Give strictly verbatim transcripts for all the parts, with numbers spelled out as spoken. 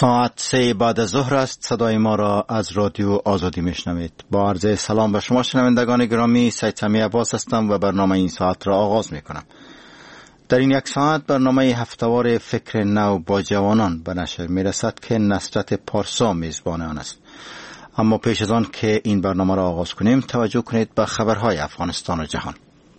ساعت سه بعد از ظهر است. صدای ما را از رادیو آزادی میشنوید. با عرض سلام به شما شنوندگان گرامی، سید سمی عباس هستم و برنامه این ساعت را آغاز میکنم. در این یک ساعت برنامه هفته‌وار فکر نو با جوانان به نشر میرسد که نصرت پارسا میزبان آن است. اما پیش از آن که این برنامه را آغاز کنیم، توجه کنید به خبرهای افغانستان و جهان.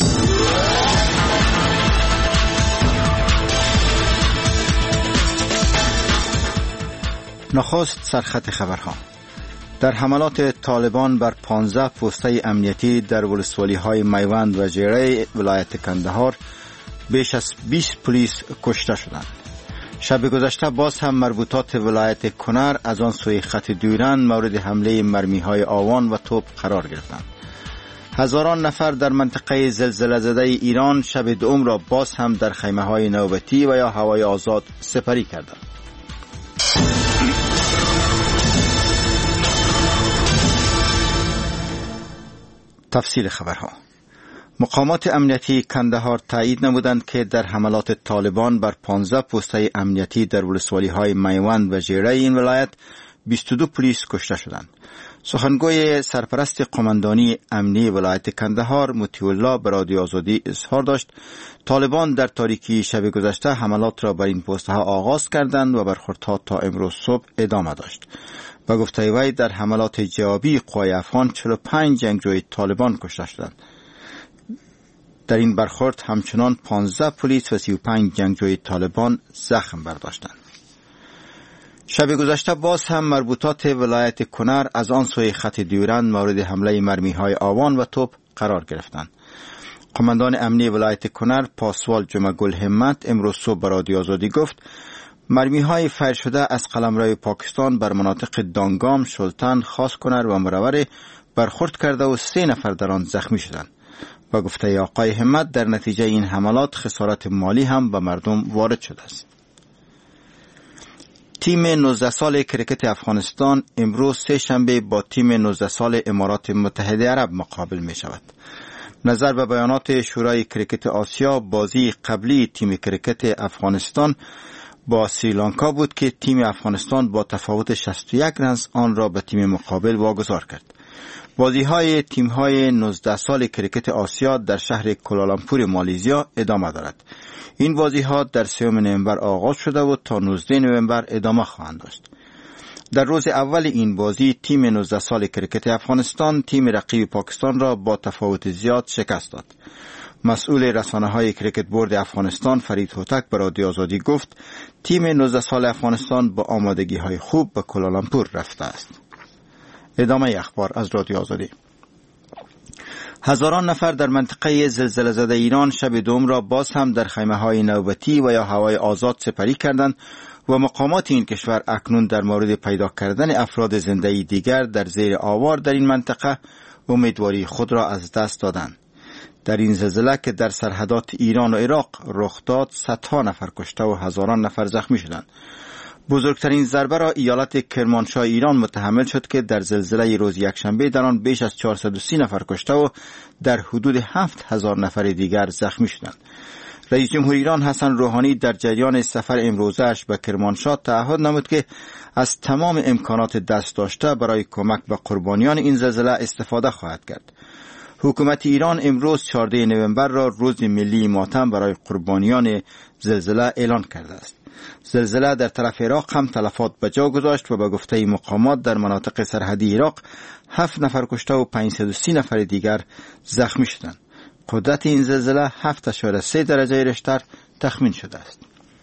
نخست سرخط خبرها. در حملات طالبان بر پانزده پوسته امنیتی در ولسوالی های میوند و جیره ولایت کندهار بیش از بیست پلیس کشته شدند. شب گذشته باز هم مربوطات ولایت کنر از آن سوی خط دیورند مورد حمله مرمی های آوان و توپ قرار گرفتند. هزاران نفر در منطقه زلزله زده ایران شب دوم را باز هم در خیمه های نوبتی و یا هوای آزاد سپری کردند. تفصیل خبرها. مقامات امنیتی کندهار تایید نمودند که در حملات طالبان بر پانزده پوسته امنیتی در ولسوالی های میوند و جیره این ولایت بیست و دو پلیس کشته شدند. سخنگوی سرپرست قماندانی امنی ولایت کندهار مطیع الله به رادیو آزادی اظهار داشت طالبان در تاریکی شب گذشته حملات را بر این پوسته ها آغاز کردند و برخوردها تا امروز صبح ادامه داشت. و گفته وی در حملات جوابی قوای افغان چهل و پنج جنگجوی طالبان کشته شدند. در این برخورد همچنان پانزده پلیس و سی و پنج جنگجوی طالبان زخم برداشتند. شب گذشته باز هم مربوطات ولایت کنر از آن سوی خط دیورند مورد حمله مرمی های آوان و توپ قرار گرفتند. قماندان امنی ولایت کنر پاسوال جمعه گل همت امروز صبح به رادیو آزادی گفت مرمی های فیر شده از قلمرو پاکستان بر مناطق دانگام، شلتن، خاص کنر و مروره برخورد کرده و سه نفر در آن زخمی شدند. و گفته آقای همت در نتیجه این حملات خسارت مالی هم به مردم وارد شده است. تیم نوزده سال کرکت افغانستان امروز سه شنبه با تیم نوزده سال امارات متحده عرب مقابل می شود. نظر به بیانات شورای کرکت آسیا، بازی قبلی تیم کرکت افغانستان با سریلانکا بود که تیم افغانستان با تفاوت شصت و یک رنز آن را به تیم مقابل واگذار کرد. بازی های تیم های نوزده سال کرکت آسیا در شهر کوالالامپور مالزیا ادامه دارد. این بازی ها در سوم نوامبر آغاز شده و تا نوزده نوامبر ادامه خواهند داشت. در روز اول این بازی تیم نوزده سال کرکت افغانستان تیم رقیب پاکستان را با تفاوت زیاد شکست داد. مسئول رسانه های کرکت بورد افغانستان فرید هوتک به رادیو آزادی گفت تیم نوزده سال افغانستان با آمادگی های خوب به کوالالامپور رفته است. ادامه اخبار از رادیو آزادی. هزاران نفر در منطقه زلزله زده ایران شب دوم را باز هم در خیمه های نوبتی و یا هوای آزاد سپری کردند و مقامات این کشور اکنون در مورد پیدا کردن افراد زنده دیگر در زیر آوار در این منطقه امیدواری خود را از دست دادند. در این زلزله که در سرحدات ایران و عراق رخ داد صدها نفر کشته و هزاران نفر زخمی شدند. بزرگترین ضربه را ایالت کرمانشاه ایران متحمل شد که در زلزله روز یکشنبه در آن بیش از چهارصد و سی نفر کشته و در حدود هفت هزار نفر دیگر زخمی شدند. رئیس جمهور ایران حسن روحانی در جریان سفر امروزش به کرمانشاه تعهد نمود که از تمام امکانات دست داشته برای کمک به قربانیان این زلزله استفاده خواهد کرد. حکومت ایران امروز چهاردهم نوامبر را روز ملی ماتم برای قربانیان زلزله اعلان کرده است. زلزله در طرف عراق هم تلفات به جا گذاشت و به گفته مقامات در مناطق سرحدی عراق هفت نفر کشته و پانصد و سی نفر دیگر زخمی شدند. قدرت این زلزله هفت اشاره سه درجه ریشتر تخمین شده است.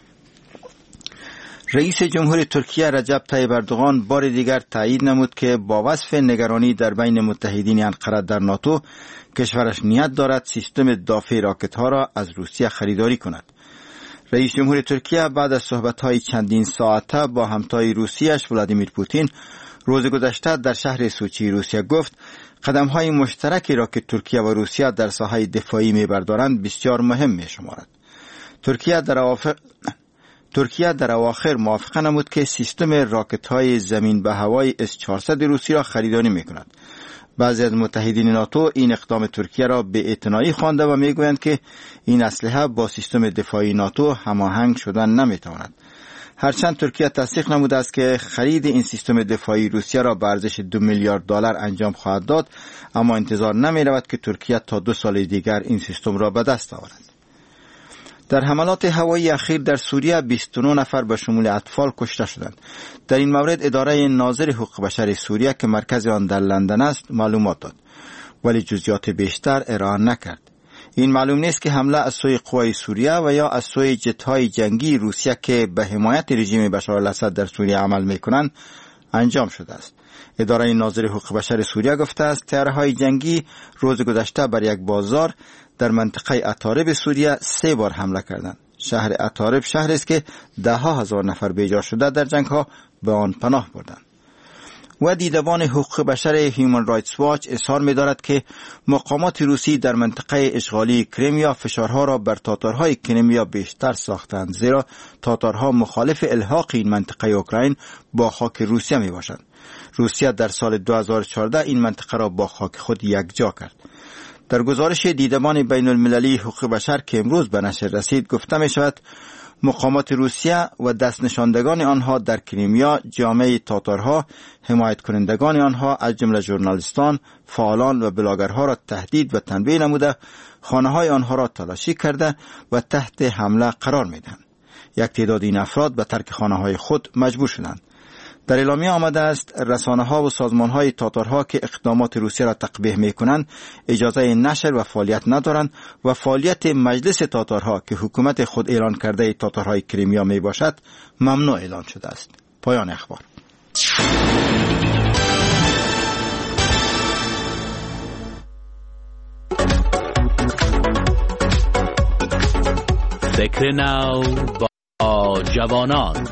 رئیس جمهور ترکیه رجب طیب اردوغان بار دیگر تایید نمود که با وصف نگرانی در بین متحدین انقره در ناتو کشورش نیت دارد سیستم دافع راکت ها را از روسیه خریداری کند. رئیس جمهور ترکیه بعد از صحبت‌های چندین ساعته با همتای روسیه‌اش ولادیمیر پوتین روز گذشته در شهر سوچی روسیه گفت قدم‌های مشترکی را که ترکیه و روسیه در ساحه دفاعی می‌بردارند بسیار مهم می‌شمارد. ترکیه در اوافق ترکیه در اواخر موافقه نمود که سیستم راکت‌های زمین به هوای اس چهارصد روسی را خریداری می‌کند. بعضی از متحدین ناتو این اقدام ترکیه را بی‌اعتنایی خوانده و می‌گویند که این اسلحه با سیستم دفاعی ناتو هماهنگ شدن نمی‌تواند. هرچند ترکیه تصدیق نموده است که خرید این سیستم دفاعی روسیه را به ارزش دو میلیارد دلار انجام خواهد داد، اما انتظار نمی رود که ترکیه تا دو سال دیگر این سیستم را به دست آورد. در حملات هوایی اخیر در سوریه بیست و نه نفر به شمول اطفال کشته شدند. در این مورد اداره ناظر حقوق بشر سوریه که مرکز آن در لندن است معلومات داد، ولی جزئیات بیشتر ارائه نکرد. این معلوم نیست که حمله از سوی قوای سوریه و یا از سوی جت‌های جنگی روسیه که به حمایت رژیم بشار الاسد در سوریه عمل می‌کنند انجام شده است. اداره ناظر حقوق بشر سوریه گفته است طیاره‌های جنگی روز گذشته بر یک بازار در منطقه اتارب سوریه سه بار حمله کردند. شهر اتارب شهری است که ده ها هزار نفر بیجا شده در جنگ‌ها به آن پناه بردند. و دیدبان حقوق بشر هیومن رایتس واچ اظهار می‌دارد که مقامات روسی در منطقه اشغالی کریمیا فشارها را بر تاتارهای کریمیا بیشتر ساختند، زیرا تاتارها مخالف الحاق این منطقه اوکراین با خاک روسیه میباشند. روسیه در سال دو هزار و چهارده این منطقه را با خاک خود یکجا کرد. در گزارش دیدبان بین المللی حقوق بشر که امروز به نشر رسید گفته می شود مقامات روسیه و دست نشاندگان آنها در کریمیا جامعه تاتارها، حمایت کنندگان آنها از جمله ژورنالیستان، فعالان و بلاگرها را تهدید و تنبیه نموده، خانه‌های آنها را تلاشی کرده و تحت حمله قرار میدهند. یک تعداد این افراد به ترک خانه‌های خود مجبور شدند. در اعلامیه آمده است رسانه‌ها و سازمان‌های تاتارها که اقدامات روسیه را تقبیح می‌کنند اجازه نشر و فعالیت ندارند و فعالیت مجلس تاتارها که حکومت خود اعلان کرده تاتارهای کریمیا میباشد ممنوع اعلان شده است. پایان اخبار. فکر نو با جوانان.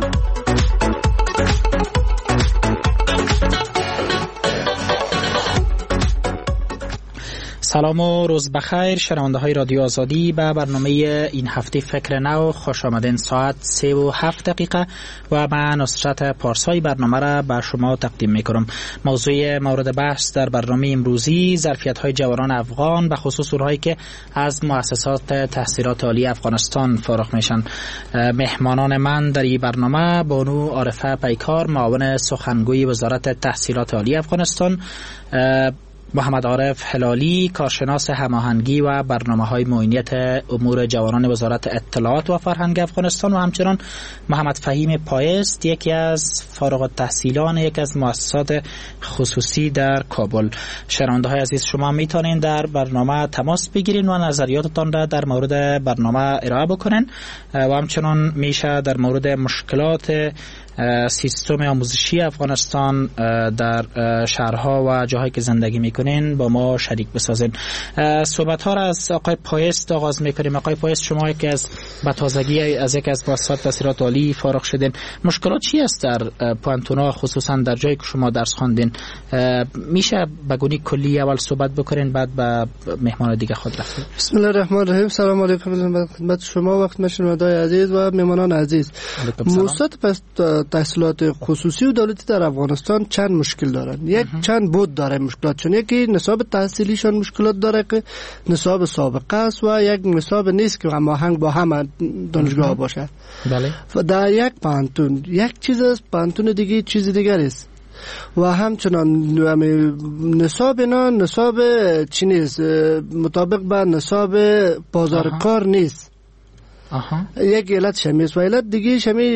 سلام و روز بخیر شنونده های رادیو آزادی. به برنامه این هفته فکر نو خوش آمدین. ساعت سه و هفت دقیقه و من نصرت پارسایی برنامه را به شما تقدیم می کنم. موضوع مورد بحث در برنامه امروزی ظرفیت های جوانان افغان به خصوص اونهایی که از مؤسسات تحصیلات عالی افغانستان فارغ میشن. مهمانان من در این برنامه بانو عارفه پیکار معاون سخنگوی وزارت تحصیلات عالی افغانستان، محمد عارف هلالی کارشناس هماهنگی و برنامه‌های معینیت امور جوانان وزارت اطلاعات و فرهنگ افغانستان و همچنان محمد فهیم پایست یکی از فارغ التحصیلان یک از مؤسسات خصوصی در کابل. شنونده‌های عزیز شما میتونین در برنامه تماس بگیرین و نظریاتتان را در مورد برنامه ارائه بکنین و همچنان میشه در مورد مشکلات سیستم آموزشی افغانستان در شهرها و جاهایی که زندگی میکنین با ما شریک بسازین. صحبت ها را از آقای پایست آغاز میکنیم. آقای پایست، شما یکی از به تازگی از یک از مؤسسات تحصیلات عالی فارغ شدین. مشکلات چی است در پانتونا خصوصا در جایی که شما درس خواندین؟ میشه بگونی کلی اول صحبت بکنین بعد به مهمان دیگه خود رفتیم. بسم الله الرحمن الرحیم. سلام علیکم خدمت شما وقت مشنوندگان عزیز و مهمانان عزیز. مؤسسات تحصیلات خصوصی و دولتی در افغانستان چند مشکل دارن. یک چند بود داره مشکلاتشون. یکی نصاب تحصیلیشون مشکلات داره که نصاب سابقه است و یک نصاب نیست که هماهنگ با همه دانشگاه باشه. بله. و در یک پانتون یک چیز است، پانتون دیگه چیز دیگر است. و همچنان نصاب اینا نصاب چی نیست، مطابق با نصاب بازار آها. کار نیست. آها. یک علت شمیست و علت دیگه شمی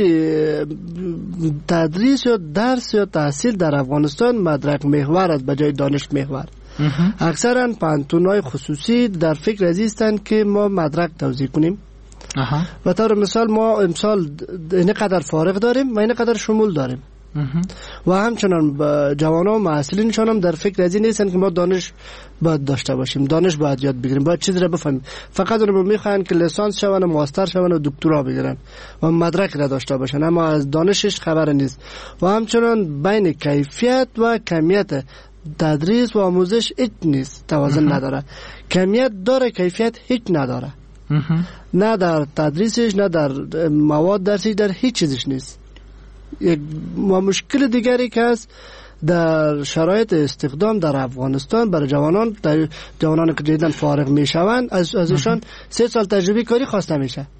تدریس یا درس یا تحصیل در افغانستان مدرک محور است بجای دانش محور. اکثرا پانتون‌های خصوصی در فکر ازیستند که ما مدرک توزیع کنیم. آها. و طور مثال ما امسال اینقدر فارغ داریم و اینقدر شمول داریم. و همچنان جوانان و معلولینشان هم در فکر از این نیستن که ما دانش باید داشته باشیم، دانش باید یاد بگیریم، باید چیز را بفهمیم. فقط اونو میخوان که لیسانس شون و ماستر شون و دکترا بگیرن و مدرک را داشته باشن، اما از دانشش خبر نیست. و همچنان بین کیفیت و کمیت تدریس و آموزش هیچ نیست، توازن نداره. کمیت داره، کیفیت هیچ نداره. نه در تدریسش، نه در مواد درسی، در هیچ چیزش نیست. یک مشکل دیگری که هست در شرایط استخدام در افغانستان برای جوانان، در جوانان که جدیداً فارغ میشوند از ازشان سه سال تجربه کاری خواسته میشه.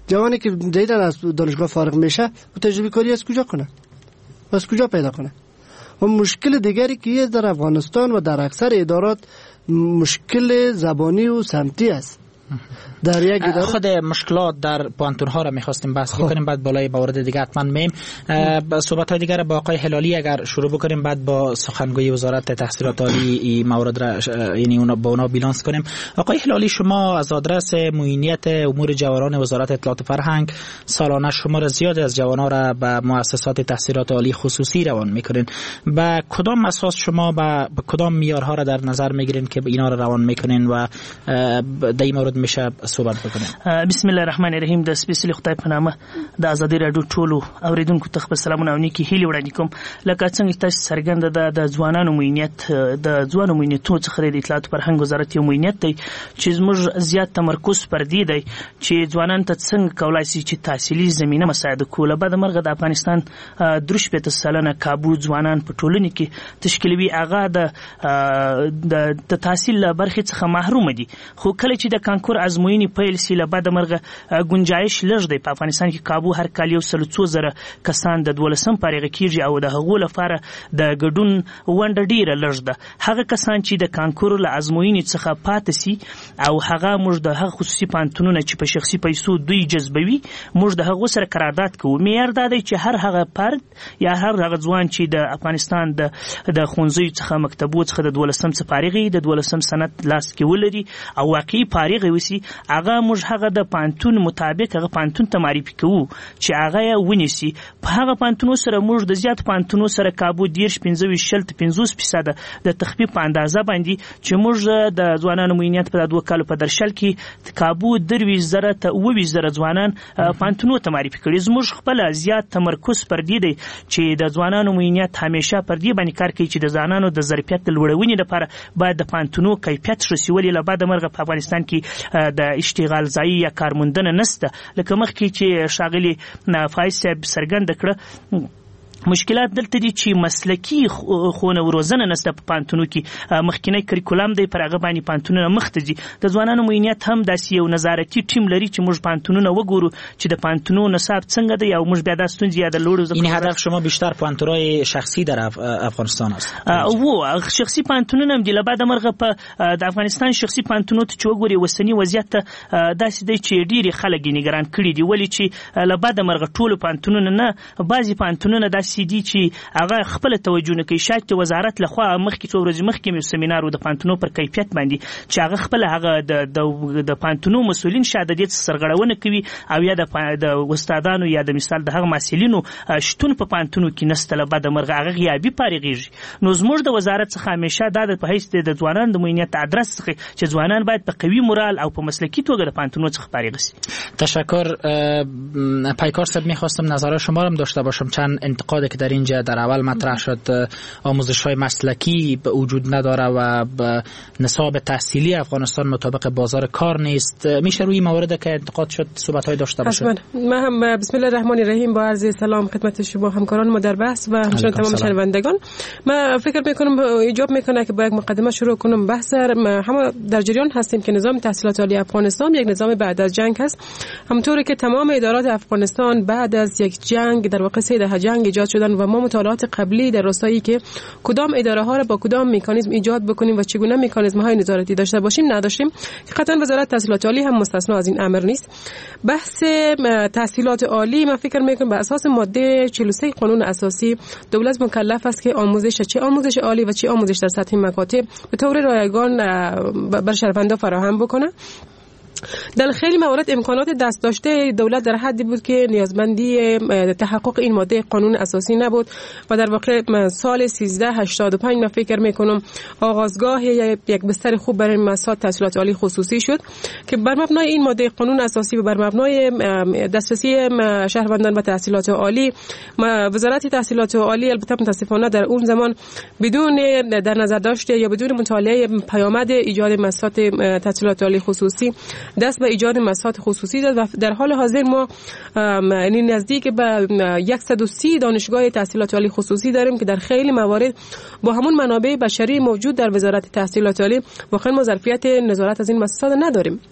جوانی که دیدن از دانشگاه فارغ میشه و تجربه کاری از کجا کنه؟ از کجا پیدا کنه؟ و مشکل دیگری که در افغانستان و در اکثر ادارات مشکل زبانی و سمتی است. در یک اداره خود مشکلات در پانتون ها را می‌خواستیم بحث بکنیم، بعد بالای مورد دیگه حتما میم صحبت های دیگر با آقای هلالی اگر شروع بکنیم، بعد با سخنگوی وزارت تحصیلات عالی این مورد را یعنی اونا با اونا بیلانس کنیم. آقای هلالی، شما از آدرس معینیت امور جوانان وزارت اطلاعات و فرهنگ سالانه شمار زیادی از جوانان را به مؤسسات تحصیلات عالی خصوصی روان میکنین. با کدام اساس شما با کدام معیارها را در نظر میگیرین که اینا را روان میکنین و در این مورد میشه صحبت وکړو؟ بسم الله الرحمن الرحیم. د سپیشلی خدای په نامه د ازادي رادیو ټولو اوریدونکو ته خپل سلامونه او نیکی هیلې وړاندې کوم. لکه څنګه تاسو څرګنده ده د ځوانانو معینیت د ځوانانو معینیتونو څخه د اطلاعات فرهنګ وزارت یو معینیت دی چې زموږ زیات تمرکز پر دې دی چې ځوانان ته څنګه کولای شي چې تحصیلي زمینه مساعده کوله. بعد مرغه د افغانستان دروش په تسلنه کابو ځوانان په ټولنه کې تشکیلوي هغه د د تحصیل برخې څخه محروم دي، خو کله چې د کانکور ازموینې پیل شي له بعد مرغه گنجایش لږ دی. په افغانستان کې کابو هر کال یو سل څو زره کسان د دولسم فارغ کیږي او د هغو لپاره د ګډون ونډه ډیره لږ ده. هغه کسان چې د کانکور له ازموینې څخه پاتې سي او هغه موږ د هغه خصوصي پانتونونه چې په شخصي پیسو دوی جذبوي موږ د هغو سره قرارداد کوو. معیار دا دی چې هر هغه فرد یا هر هغه ځوان چې د افغانستان د د ښوونځیو څخه مکتبو څخه د دولسم څخه فارغ د دولسم سند لاس کې ولري او واقعي فارغ وي، هغه موږ هغه د پانتون مطابق هغه پانتون ته معرفي کوو چې هغه یې ونیسي. په هغه پانتونو سره موږ د زیات پانتونو سره کابو دیرش پنځه ویشت شل پنځوس فیصده د تخفیف په اندازه باندې چې موږ د ځوانانو معینیت په دوه کالو په درشل کې کابو درویشت زره ته اوه ویشت زره ځوانان پانتونو ته معرفي کړي. زموږ خپل زیات تمرکز پر دې دی چې د ځوانانو معینیت همیشه پر دې باندې کار کوي چې د ځوانانو د ظرفیت د لوړونې لپاره باید د پانتونو کیفیت ښه شي. ولې له بعده مرغه په افغانستان کې د اشتغال ځای یا کارموندنه نشته. لکه مخکې چې ښاغلي فایز صاحب څرګنده کړه مشکلات دلته دي چې مسلکی خونه وروزنه نشته په پانتونو کې. مخکینی کریکولم دی پر هغه باندې پانتونونه مخته دي. د ځوانانو معینیت هم داسې یو نظارتي ټیم لري چې موږ پانتونونه وګورو چې د پانتونو نصاب څنګه دی او موږ بیا د ستونزې یا د لوړو این هدف شما بیشتر پانتونای شخصی در افغانستان است؟ او شخصی پانتونونه هم دی. له بعد مرغه په د افغانستان شخصي پانتونو ته چې وګوري وسنی وضعیت داسې دی چې ډېری خلک نگران کړي دي. ولې چې له بعد مرغه ټولو پانتونونه نه، بعضي پانتونونه داسې دي چې هغه خپل توجه نه کوي. شاید وزارت لخوا مخکې څو ورځې مخکې مې سیمینار د پانتونو پر کیفیت باندې چې هغه خپل هغه د د پانتونو مسؤلین شاید د دې سرغړونه کوي او یا د د استادانو یا د مثال د هغه مسؤلینو شتون په پانتونو کې نسته. له بعد مرغه هغه غیابي فارغېږي. نو زموږ د وزارت څخه همیشه دا د په حیث د ځوانانو د معینیت ادرس څخه چې ځوانان باید په قوي مورال او په مسلکی توګه د پانتونو څخه فارغ شي. تشکر. پیکار صاحب می‌خواستم نظر شما را داشته باشم. چند انتقادی که در اینجا در اول مطرح شد، آموزش‌های مسلکی به وجود نداره و نصاب تحصیلی افغانستان مطابق بازار کار نیست. میشه روی موارد که انتقاد شد صحبت‌های داشته باشید؟ ما هم بسم الله الرحمن الرحیم با عرض سلام خدمت شما همکاران ما در بحث و همچنین تمام شنوندگان. ما فکر می‌کنم ایجاب می‌کنه که با یک مقدمه شروع کنم بحث. همه در جریان هستیم که نظام تحصیلات عالی افغانستان یک نظام بعد از جنگ است. همونطوری که تمام ادارات افغانستان بعد از یک جنگ در واقع سه دهه جنگ ایجاد شدن و ما مطالعات قبلی در راستایی که کدام اداره ها را با کدام مکانیزم ایجاد بکنیم و چگونه مکانیزم های نظارتی داشته باشیم نداشتیم. قطعا وزارت تحصیلات عالی هم مستثنا از این امر نیست. بحث تحصیلات عالی من فکر میکنم به اساس ماده چهل و سه قانون اساسی دولت مکلف است که آموزش چه آموزش عالی و چه آموزش در سطح مکاتب به طور رایگان بر شهروندان فراهم بکنه. در خیلی موارد امکانات دست داشته دولت در حدی بود که نیازمندی تحقق این ماده قانون اساسی نبود و در واقع سال سیزده هشتاد و پنج من فکر میکنم آغازگاه یک بستر خوب برای مؤسسات تحصیلات عالی خصوصی شد که بر مبنای این ماده قانون اساسی و بر مبنای دسترسی شهروندان به تحصیلات عالی وزارت تحصیلات عالی البته متاسفانه در اون زمان بدون در نظر داشته یا بدون مطالعه پیامد ایجاد مؤسسات تحصیلات عالی خصوصی دست به ایجاد مؤسسات خصوصی داد و در حال حاضر ما یعنی نزدیک به صد و سی دانشگاه تحصیلات عالی خصوصی داریم که در خیلی موارد با همون منابع بشری موجود در وزارت تحصیلات عالی واقعا ما ظرفیت نظارت از این مؤسسات نداریم.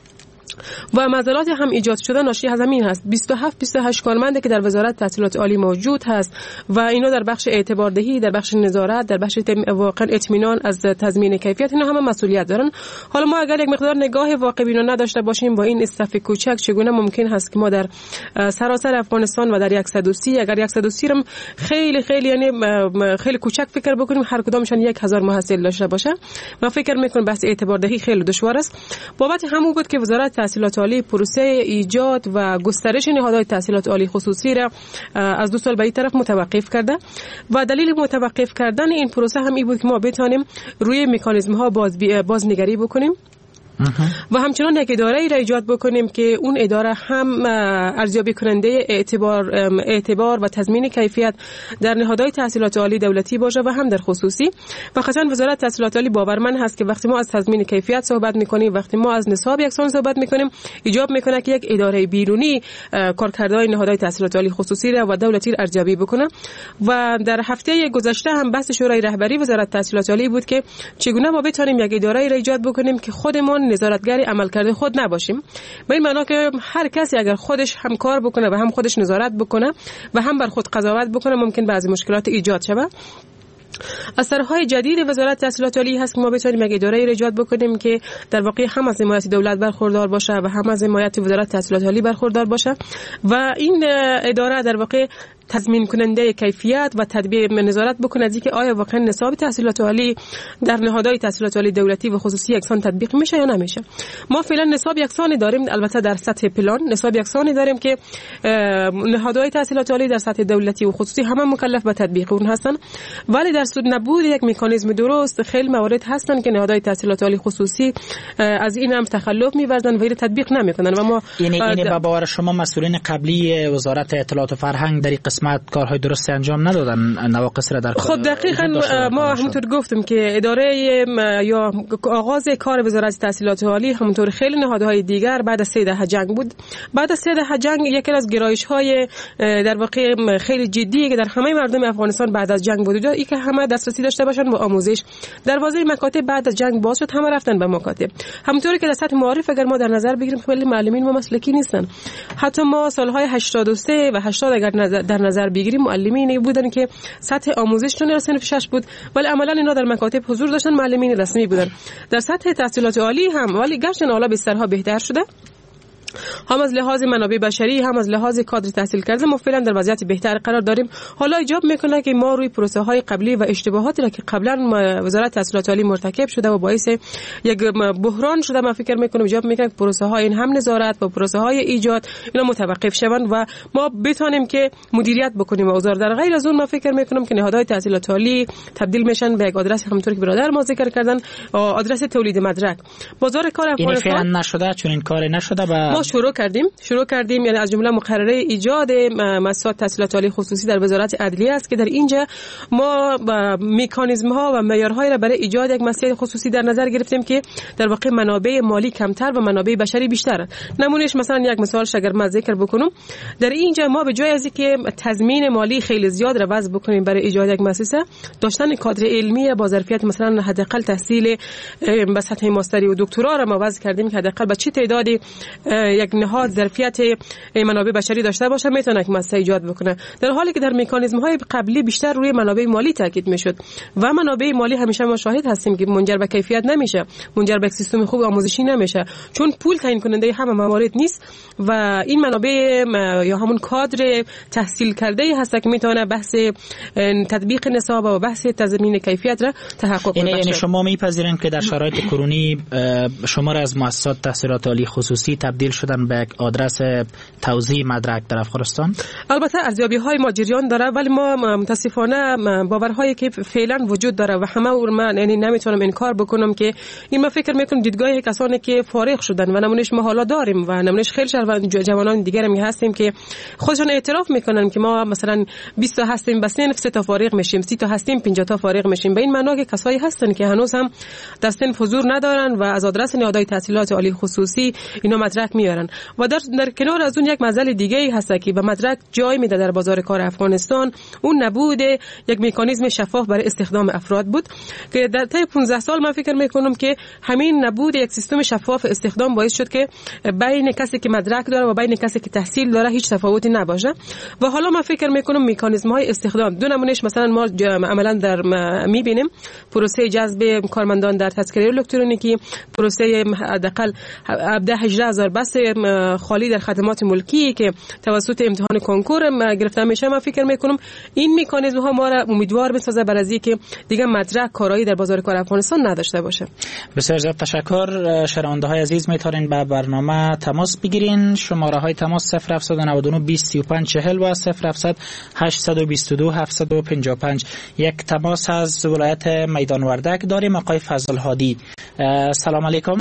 و معضلات هم ایجاد شده ناشی از همین هست. بیست و هفت بیست و هشت کارمنده که در وزارت تحصیلات عالی موجود هست و اینا در بخش اعتباردهی، در بخش نظارت، در بخش واقعا اطمینان از تضمین کیفیت، اینا همه مسئولیت دارن. حالا ما اگر یک مقدار نگاه واقع بینانه داشته باشیم با این استف کوچک، چگونه ممکن هست که ما در سراسر افغانستان و در صد و سی اگر صد و سی رم خیلی خیلی یعنی خیلی کوچک فکر بکنیم، هر کدامشان یک هزار محصل داشته باشه، من فکر میکنم بحث اعتباردهی خیلی دشوار است. بابت همون بود که وزارت تحصیلات عالی پروسه ایجاد و گسترش نهادهای تحصیلات عالی خصوصی را از دو سال به این طرف متوقف کرده و دلیل متوقف کردن این پروسه هم این بود که ما بتانیم روی مکانیزم ها باز بازنگری بکنیم و همچنان یک اداره ای را ایجاد بکنیم که اون اداره هم ارزیابی کننده اعتبار اعتبار و تضمین کیفیت در نهادهای تحصیلات عالی دولتی باشه و هم در خصوصی. و خصوصا وزارت تحصیلات عالی باورمند هست که وقتی ما از تضمین کیفیت صحبت میکنیم، وقتی ما از نصاب یکسان صحبت میکنیم، ایجاب میکنه که یک اداره بیرونی کارکردهای نهادهای تحصیلات عالی خصوصی را و دولتی را ارزیابی بکنه. و در هفته گذشته هم بحث شورای رهبری وزارت تحصیلات عالی بود که چگونه ما بتونیم یک اداره را ایجاد بکنیم که خودمون نظارتگر عملکرد خود نباشیم. به این معنی که هر کسی اگر خودش هم کار بکنه و هم خودش نظارت بکنه و هم بر خود قضاوت بکنه، ممکن بعضی مشکلات ایجاد شود. اثرهای جدید وزارت تحصیلات عالی هست که ما بتونیم یک اداره ایجاد بکنیم که در واقع هم از حمایت دولت برخوردار باشه و هم از حمایت وزارت تحصیلات عالی برخوردار باشه و این اداره در واقع تضمین کننده کیفیت و تدبیر نظارت بکنه از اینکه آیا واقعا نصاب تحصیلات عالی در نهادهای تحصیلات عالی دولتی و خصوصی یکسان تطبیق میشه یا نمیشه. ما فعلا نصاب یکسانی داریم، البته در سطح پلان نصاب یکسانی داریم که نهادهای تحصیلات عالی در سطح دولتی و خصوصی همه مکلف به تطبیق اون هستن، ولی در صورت نبود یک مکانیزم درست خیلی موارد هستن که نهادهای تحصیلات عالی خصوصی از این هم تخلف می‌ورزن و این تطبیق نمیکنن. و ما یعنی یعنی با باور شما مسئولین قبلی وزارت اطلاعات و فرهنگ در قسمت کارهای درست انجام ندادن، نواقص را در خب دقیقاً ما همونطور گفتم که اداره یا آغاز کار وزارت تحصیلات عالی همونطور خیلی نهادهای دیگر بعد از سه دهه جنگ بود. بعد از سه دهه جنگ یکی از گرایش‌های در واقع خیلی جدی که در همه مردم افغانستان بعد از جنگ وجود داشت، این که همه دسترسی داشته باشن به آموزش. دروازه مکاتب بعد از جنگ باز شد، همه رفتن به مکاتب. همونطوری که در سطح معارف اگر ما در نظر بگیریم خیلی معلمین ما مسلکی نیستن. حتی ما سالهای هشتاد و سه و هشتاد اگر در نظر بگیریم معلمینی بودن که سطح آموزششون در صنف شش بود ولی عملا اینا در مکاتب حضور داشتن، معلمین رسمی بودن. در سطح تحصیلات عالی هم ولی گرچه حالا بسترها بهتر شده، هم از لحاظ منابع بشری هم از لحاظ کادر تحصیل کرده ما فعلا در وضعیت بهتر قرار داریم. حالا ایجاب میکنه که ما روی پروسه های قبلی و اشتباهاتی را که قبلا وزارت تحصیلات عالی مرتکب شده و باعث یک بحران شده، ما فکر میکنم ایجاب میکنه که پروسه های این هم نظارت و پروسه های ایجاد اینا متوقف شوند و ما بتونیم که مدیریت بکنیم و اوضاع. در غیر از اون ما فکر میکنم که نهادهای تحصیلات عالی تبدیل میشن به یک آدرس، همونطور که برادر ما ذکر کردن، آدرس تولید مدرک. بازار کار افغانستان این فعلا نشده، چون این کار نشده و ما شروع کردیم شروع کردیم یعنی از جمله مقرره ایجاد مؤسسات تحصیلات عالی خصوصی در وزارت عدلیه است که در اینجا ما مکانیزم ها و معیارهای را برای ایجاد یک مؤسسه خصوصی در نظر گرفتیم که در واقع منابع مالی کمتر و منابع بشری بیشتر. نمونهش مثلا یک مثال اگر من ذکر بکنم، در اینجا ما به جای از اینکه تضمین مالی خیلی زیاد را وضع بکنیم برای ایجاد یک مؤسسه، داشتن کادر علمی با ظرفیت مثلا حداقل تحصیل به سطح ماستری و دکترا را ما وضع کردیم که حداقل با چه تعدادی یک نهاد ظرفیت منابع بشری داشته باشه میتونه که مؤسسه ایجاد بکنه، در حالی که در مکانیزم های قبلی بیشتر روی منابع مالی تاکید میشد و منابع مالی همیشه ما شاهد هستیم که منجر به کیفیت نمیشه، منجر به سیستم خوب آموزشی نمیشه، چون پول تعیین کننده همه موارد نیست و این منابع یا همون کادر تحصیل کرده هست که میتونه بحث تطبیق نصاب و بحث تضمین کیفیت را تحقق بده. یعنی شما میپذیرین که در شرایط کرونی شما را از مؤسسات تحصیلات عالی خصوصی تبدیل شدن به آدرس توزیع مدرک در افغانستان؟ البته ارزیابی های ما جریان داره ولی ما متاسفانه باورهایی که فعلا وجود داره و همه اون من یعنی نمیتونم انکار بکنم که این ما فکر میکنم دیدگاه کسانی که فارغ شدن و نمونهش ما حالا داریم و نمونهش خیلی جوانان دیگر هم هستیم که خودشون اعتراف میکنن که ما مثلا بیست تا هستیم بس نه سه تا فارغ میشیم، سی تا هستیم پنجاه تا فارغ میشیم. به این معنا که کسایی هستن که هنوز هم در سن حضور ندارن و از آدرس نهادهای تحصیلات عالی خصوصی اینا مدرک میارن. میارن. و در, در کنار از اون یک مسئله دیگه ای هست که به مدرک جای میده در بازار کار افغانستان، اون نبود یک مکانیزم شفاف برای استخدام افراد بود که در طی پانزده سال من فکر میکنم که همین نبود یک سیستم شفاف استخدام باعث شد که بین کسی که مدرک داره و بین کسی که تحصیل داره هیچ تفاوتی نباشه. و حالا من فکر میکنم مکانیزم های استخدام دو نمونهش مثلا ما عملا در میبینیم پروسه جذب کارمندان در تذکره الکترونیکی، پروسه حداقل ده هجده هزار بس خالی در خدمات ملکی که توسط امتحان کنکور گرفته میشه. من فکر میکنم این مکانیزم ها ما را امیدوار بسازه برای اینکه دیگه مدرک کارایی در بازار کار افغانستان نداشته باشه. بسیار زیاد تشکر. شنونده های عزیز میتونین به برنامه تماس بگیرین. شماره های تماس صفر هفت نه نه بیست سی و پنج چهل و صفر هفت هشت دو دو هفت پنج پنج. یک تماس از ولایت میدان وردک داریم. آقای فضل هادی، سلام علیکم.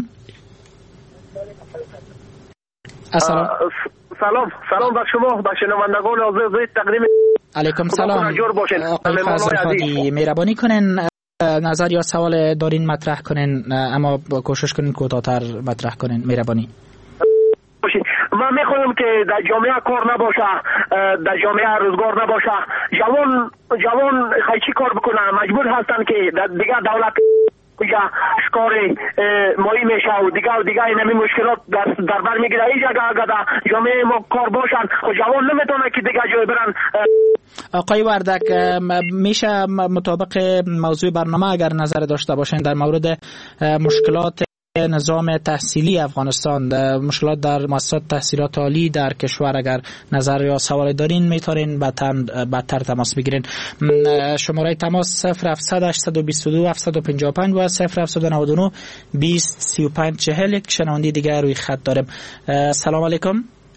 السلام سلام سلام بر شما، به شنوندگان عزیز تقدیم علیکم سلام. آقای فضل هادی مهربانی کنین نظر یا سوال دارین مطرح کنین، اما کوشش کنین کوتاه‌تر مطرح کنین. مهربانی. من میخوایم که در جامعه کار نباشه، در جامعه روزگار نباشه، جوان جوان خیلی کار بکنه، مجبور هستن که دیگه دولت کجا شکار مایی میشه و دیگه و دیگه اینمی مشکلات در, در بر میگیره. ای جگه اگر در جامعه ما کار باشن خب جوان نمیتونه که دیگه جای برن. آقای وردک، میشه مطابق موضوع برنامه اگر نظر داشته باشین در مورد مشکلات نظام تحصیلی افغانستان، مشکلات در مؤسسات تحصیلات عالی در کشور، اگر نظر یا سوال دارین میتونین بعدتر تماس بگیرین. شماره تماس صفر هفت هشت دو دو هفت پنج پنج و صفر هفت نه نه بیست سی و پنج چهل. یک شنونده دیگر روی خط داریم. سلام علیکم.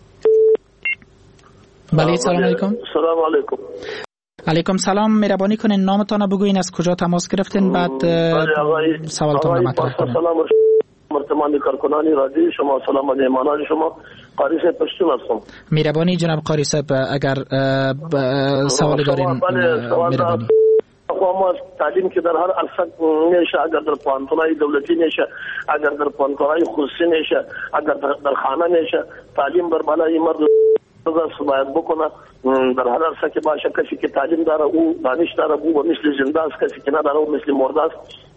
بله سلام علیکم. سلام علیکم. علیکم سلام. مهربانی کنین نامتان بگوین، از کجا تماس گرفتین، بعد سوالتون رو مطرح کنین. مرتمان کارکنانی رادیو شما، سلام علیکم مهمان شما، قاری صاحب پشتون هستم. مهربانی جناب قاری صاحب اگر سوالی دارین مهربانی. ما تعلیم که در هر عرصه نشه، اگر در پانتونای دولتی نشه، اگر در پانتونای خصوصی نشه، اگر در خانه نشه، تعلیم بر بالای مرد باید بکنه. در هر عرصه که باشه کسی که تعلیم داره او دانش داره او مثل زنده است، کسی که نداره او مثل مرده است.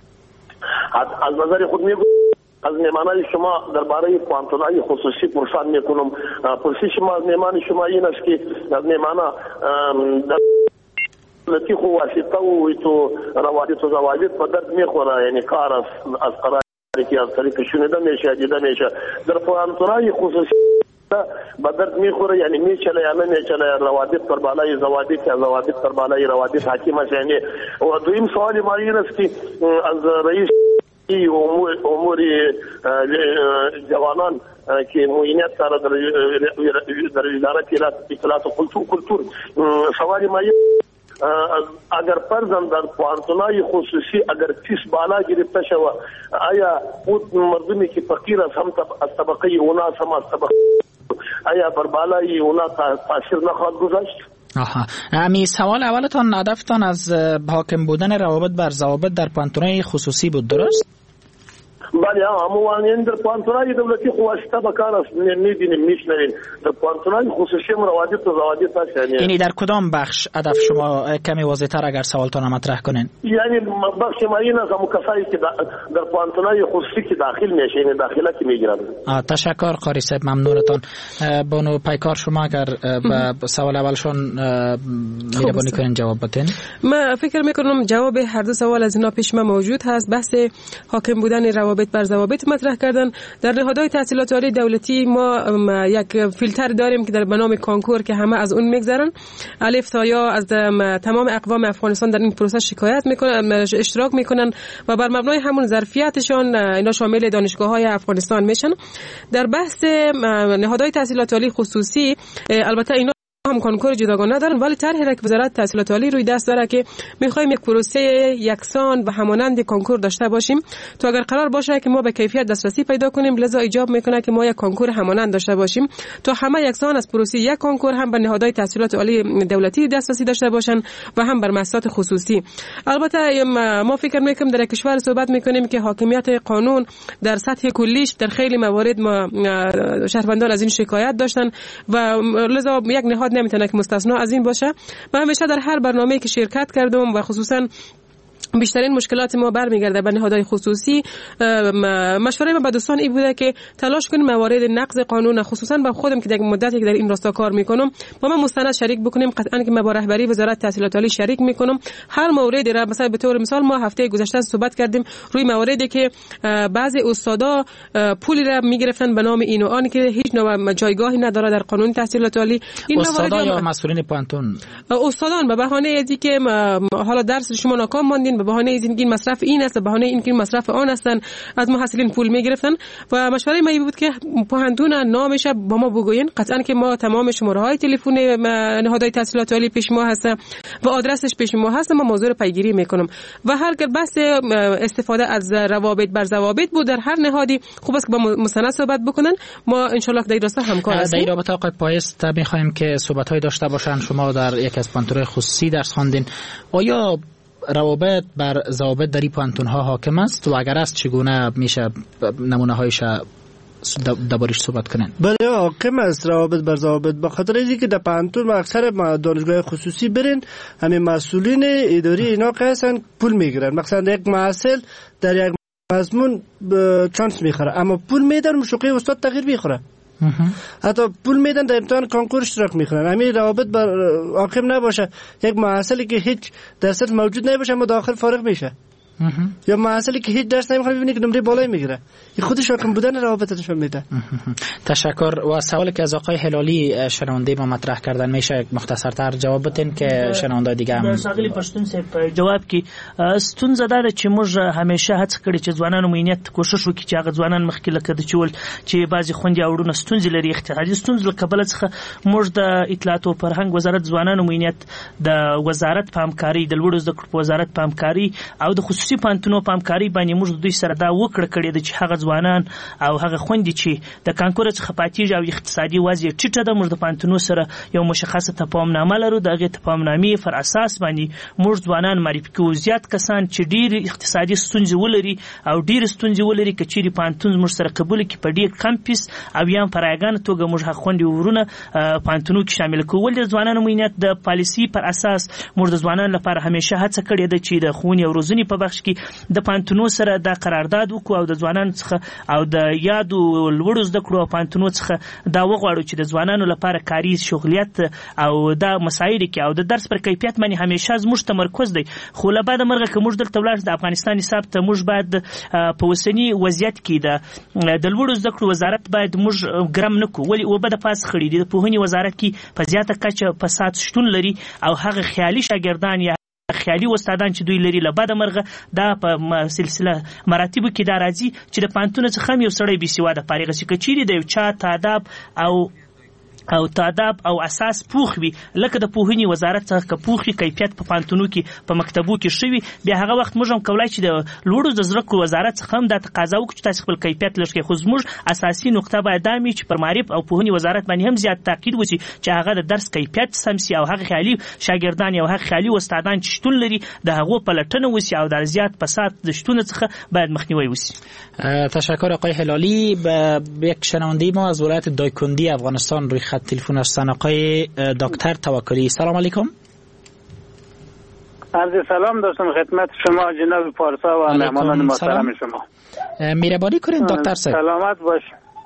از نظر خود میگم از میمانای شما درباره پانتونای خصوصی پرسان میکنم. پرسی شما از میمان شما این است که از میمانا در دولتی خو واسطه و تو روابط و زواجد په درد میخوره، یعنی کار از از قراری که از طریق شنیده میشه دیده میشه. در پانتونای خصوصی به درد میخوره، یعنی میچله یا نمیچله، روابط پر بالای زواجد یا زواجد پر بالای روابط حاکم است. یعنی و دویم سوال ما این است که از رئیس امور امور جوانان که معینیت داره در اداره اطلاعات و کلتور سوال ما اگر فرضاً در پانتونای خصوصی اگر فیس بالا گرفته شود، آیا اون مردمی که فقیر است هم از طبقه اونا هم از طبقه آیا بر بالای اونا تاثیر نخواهد گذاشت؟ آها، امی سوال اولتان هدفتان از حاکم بودن روابط بر ضوابط در پانتونای خصوصی بود، درست؟ بله، اما این در پانتونای دولتی خواسته بکار است میبینیم میشنویم، در پانتونای خصوصی روابط و زواجد هست. یعنی در کدام بخش هدف شما کمی واضح‌تر اگر سوالتان مطرح کنین؟ یعنی بخش ما این است همون کسایی که در پانتونای خصوصی که داخل میشه، یعنی داخله که میگیرن. تشکر قاری صاحب، ممنونتان. بانو پیکار شما اگر به سوال اولشون مهربانی کنین جواب بدین. من فکر میکنم جواب هر دو سوال از اینا پیش ما موجود هست. بحث حاکم بودن روابط بر ضوابط مطرح کردن. در نهادهای تحصیلات عالی دولتی ما یک فیلتر داریم که در نام کانکور که همه از اون میگذرن، الف تا یا از تمام اقوام افغانستان در این پروسه شکایت میکنن، اشتراک میکنن و بر مبنای همون ظرفیتشان اینا شامل دانشگاه‌های افغانستان میشن. در بحث نهادهای تحصیلات عالی خصوصی البته اینا هم کنکور جداگانه دارن، ولی طرحی را که وزارت تحصیلات عالی روی دست داره که میخوایم یک پروسه یکسان و همانند کنکور داشته باشیم. تو اگر قرار باشه که ما به کیفیت دسترسی پیدا کنیم، لذا ایجاب میکنه که ما یک کنکور همانند داشته باشیم تا همه یکسان از پروسه یک کنکور هم به نهادهای تحصیلات عالی دولتی دسترسی داشته باشن و هم بر مؤسسات خصوصی. البته ما فکر میکنیم در کشور صحبت میکنیم که حاکمیت قانون در سطح کلیش در خیلی موارد ما شهروندان از این شکایت داشتن و لذا یک نهاد نمیتونه که مستثنا از این باشه. من همیشه در هر برنامه‌ای که شرکت کردم و خصوصا بیشترین مشکلات ما برمیگرده به نهادهای خصوصی، مشوره من به دوستان این بوده که تلاش کنیم موارد نقض قانون، خصوصا با خودم که در مدتی که در این راستا کار میکنم با من مستند شریک بکنیم. قطعا که من با رهبری وزارت تحصیلات عالی شریک میکنم. هر موردی را مثلا به طور مثال ما هفته گذشته صحبت کردیم روی مواردی که بعضی استادا پولی را میگرفتن به نام این و آن که هیچ نوع جایگاهی نداره در قانون تحصیلات عالی. این استادا یا مسئولین پانتون، استادان به بهانه اینکه که حالا درس شما ناکام ماندین، به بهانه اینکه این مصرف این است، به بهانه اینکه این مصرف آن هستن، از محصلین پول میگرفتن. و مشوره من بود که پوهندون نامش با ما بگوین. قطعا که ما تمام شماره های تلفن نهادهای تحصیلات عالی پیش ما هست و آدرسش پیش ما هست، ما موضوع پیگیری میکنم. و هر که بحث استفاده از روابط بر ضوابط بود در هر نهادی، خوب است که با مستند صحبت بکنن. ما ان شاء الله در راستا همکار هستیم. در رابطه آقای پایست میخوایم که صحبت های داشته باشن. شما در یک از پانتون‌های خصوصی درس خواندین، آیا روابط بر ضوابط در این پانتون ها حاکم است و اگر است چگونه میشه نمونه هایش دربارش صحبت کنن؟ بله حاکم است روابط بر ضوابط، به خاطر اینکه در پانتون اکثر دانشگاه خصوصی برین همین مسئولین اداری اینا که هستن پول میگیرن. مثلا یک محصل در یک مضمون چانس میخوره اما پول میدن مشوقه استاد تغییر میخوره. حتی پول میدن در امتحان کنکور اشتراک میکنن. همین روابط بر حاکم نباشه، یک محصلی که هیچ درصد موجود نباشه اما داخل فارغ میشه، یا محصلی که هیچ درس نمیخونه ببینید که نمره بالایی میگیره، این خودش حاکم بودن روابطش میده. تشکر. و سوالی که از آقای هلالی شنونده ما مطرح کردن میشه مختصرتر جواب بدین که شنونده دیگه هم ساغلی پښتون صاحب جواب کی ستونزه ده چې موږ همیشه هڅه کړې چې ځوانانو مینیت کوشش وکړي چې هغه ځوانان مخکې لکه د چول چې بعضی خوندې اورونه ستونزې لري، اقتصادي ستونزې له کبله څخه موږ د اطلاعات او فرهنګ وزارت ځوانانو مینیت د وزارت په همکاري د لوړو زده کړو په وزارت په همکاري او د خصوصي پانتونو په همکاري باندې موږ د دوی سره دا وکړه کړې ده چې هغه ځوانان او هغه خوندې چې د کانکور څخه پاتېږي او اقتصادي وضع ټیټه ده، موږ د پانتونو سره یو مشخصه تفاهمنامه لرو. د هغې تفاهمنامې پر اساس باندې موږ ځوانان معرفي کوو. زیات کسان چې ډېر اقتصادي ستونزې ولري او ډېر ستونزې ولري که چیرې پانتون موږ سره قبول کړي په ډېر کم فیس او یا هم په رایګانه توګه موږ هغه خوندې ورونه پانتونو کې شامل کوو. ولې د ځوانانو مینیت د پالیسي پر اساس موږ د ځوانانو لپاره همیشه هڅه کړې ده چې د ښوونې او روزنې په بخش کې د پانتونو سره د قرارداد وکړو او د ځوانانو څخه او د یادو لوړو زده کړو او پانتونو څخه دا وغواړو چې د ځوانانو لپاره کاري شغلیت او دا مسایل کې او د درس پر کیفیت باندې همیشه زموږ تمرکز دی. خو له بعد مرغه که موږ دلته ولاړ د افغانستان حساب ته موږ باید په اوسني وضعیت کې د د لوړو زده کړو وزارت باید موږ ګرم نه کړو. ولې اوبه د پاس خړې دي. د پوهنې وزارت کې په زیاته کچه فساد شتون لري او هغه خیالي شاګردان یا خیالي استادان چې دوی لري له بعد مرغه دا په سلسله مراتبو کې دا راځي چې د پانتون څخه یو سړی بي سواده فارغ شي. که چیرې د یو چا تعداد او او تعداد او اساس پوخ وي لکه د پوهنې وزارت څخه که پوخ وي کیفیت په پانتونو کې په مکتبو کې شوي، بیا هغه وخت موږ هم کولای چې د لوړو د زده کړو وزارت څخه هم دا تقاضا وکړو چې تاسو خپل کیفیت لږ کړئ. خو زموږ اساسي نقطه باید دا وي چې پر معرف او پوهنې وزارت باندې هم زیات تاکید وشي چې هغه د درس کیفیت سم شي او هغه خیالي شاګردان او هغه خیالي استادان چې شتون لري د هغو پلټنه وشي او د زیات فساد د شتون څخه باید مخنیوی وشي. تشکر آقای هلالی. به یک شنونده ما از ولایت دایکندی افغانستان روی خط تلفن هستن آقای دکتر توکلی. سلام علیکم. عرض سلام داشتم خدمت شما جناب پارسا و مهمانان محترم شما. مهربانی کنید دکتر صاحب. سلامت باش.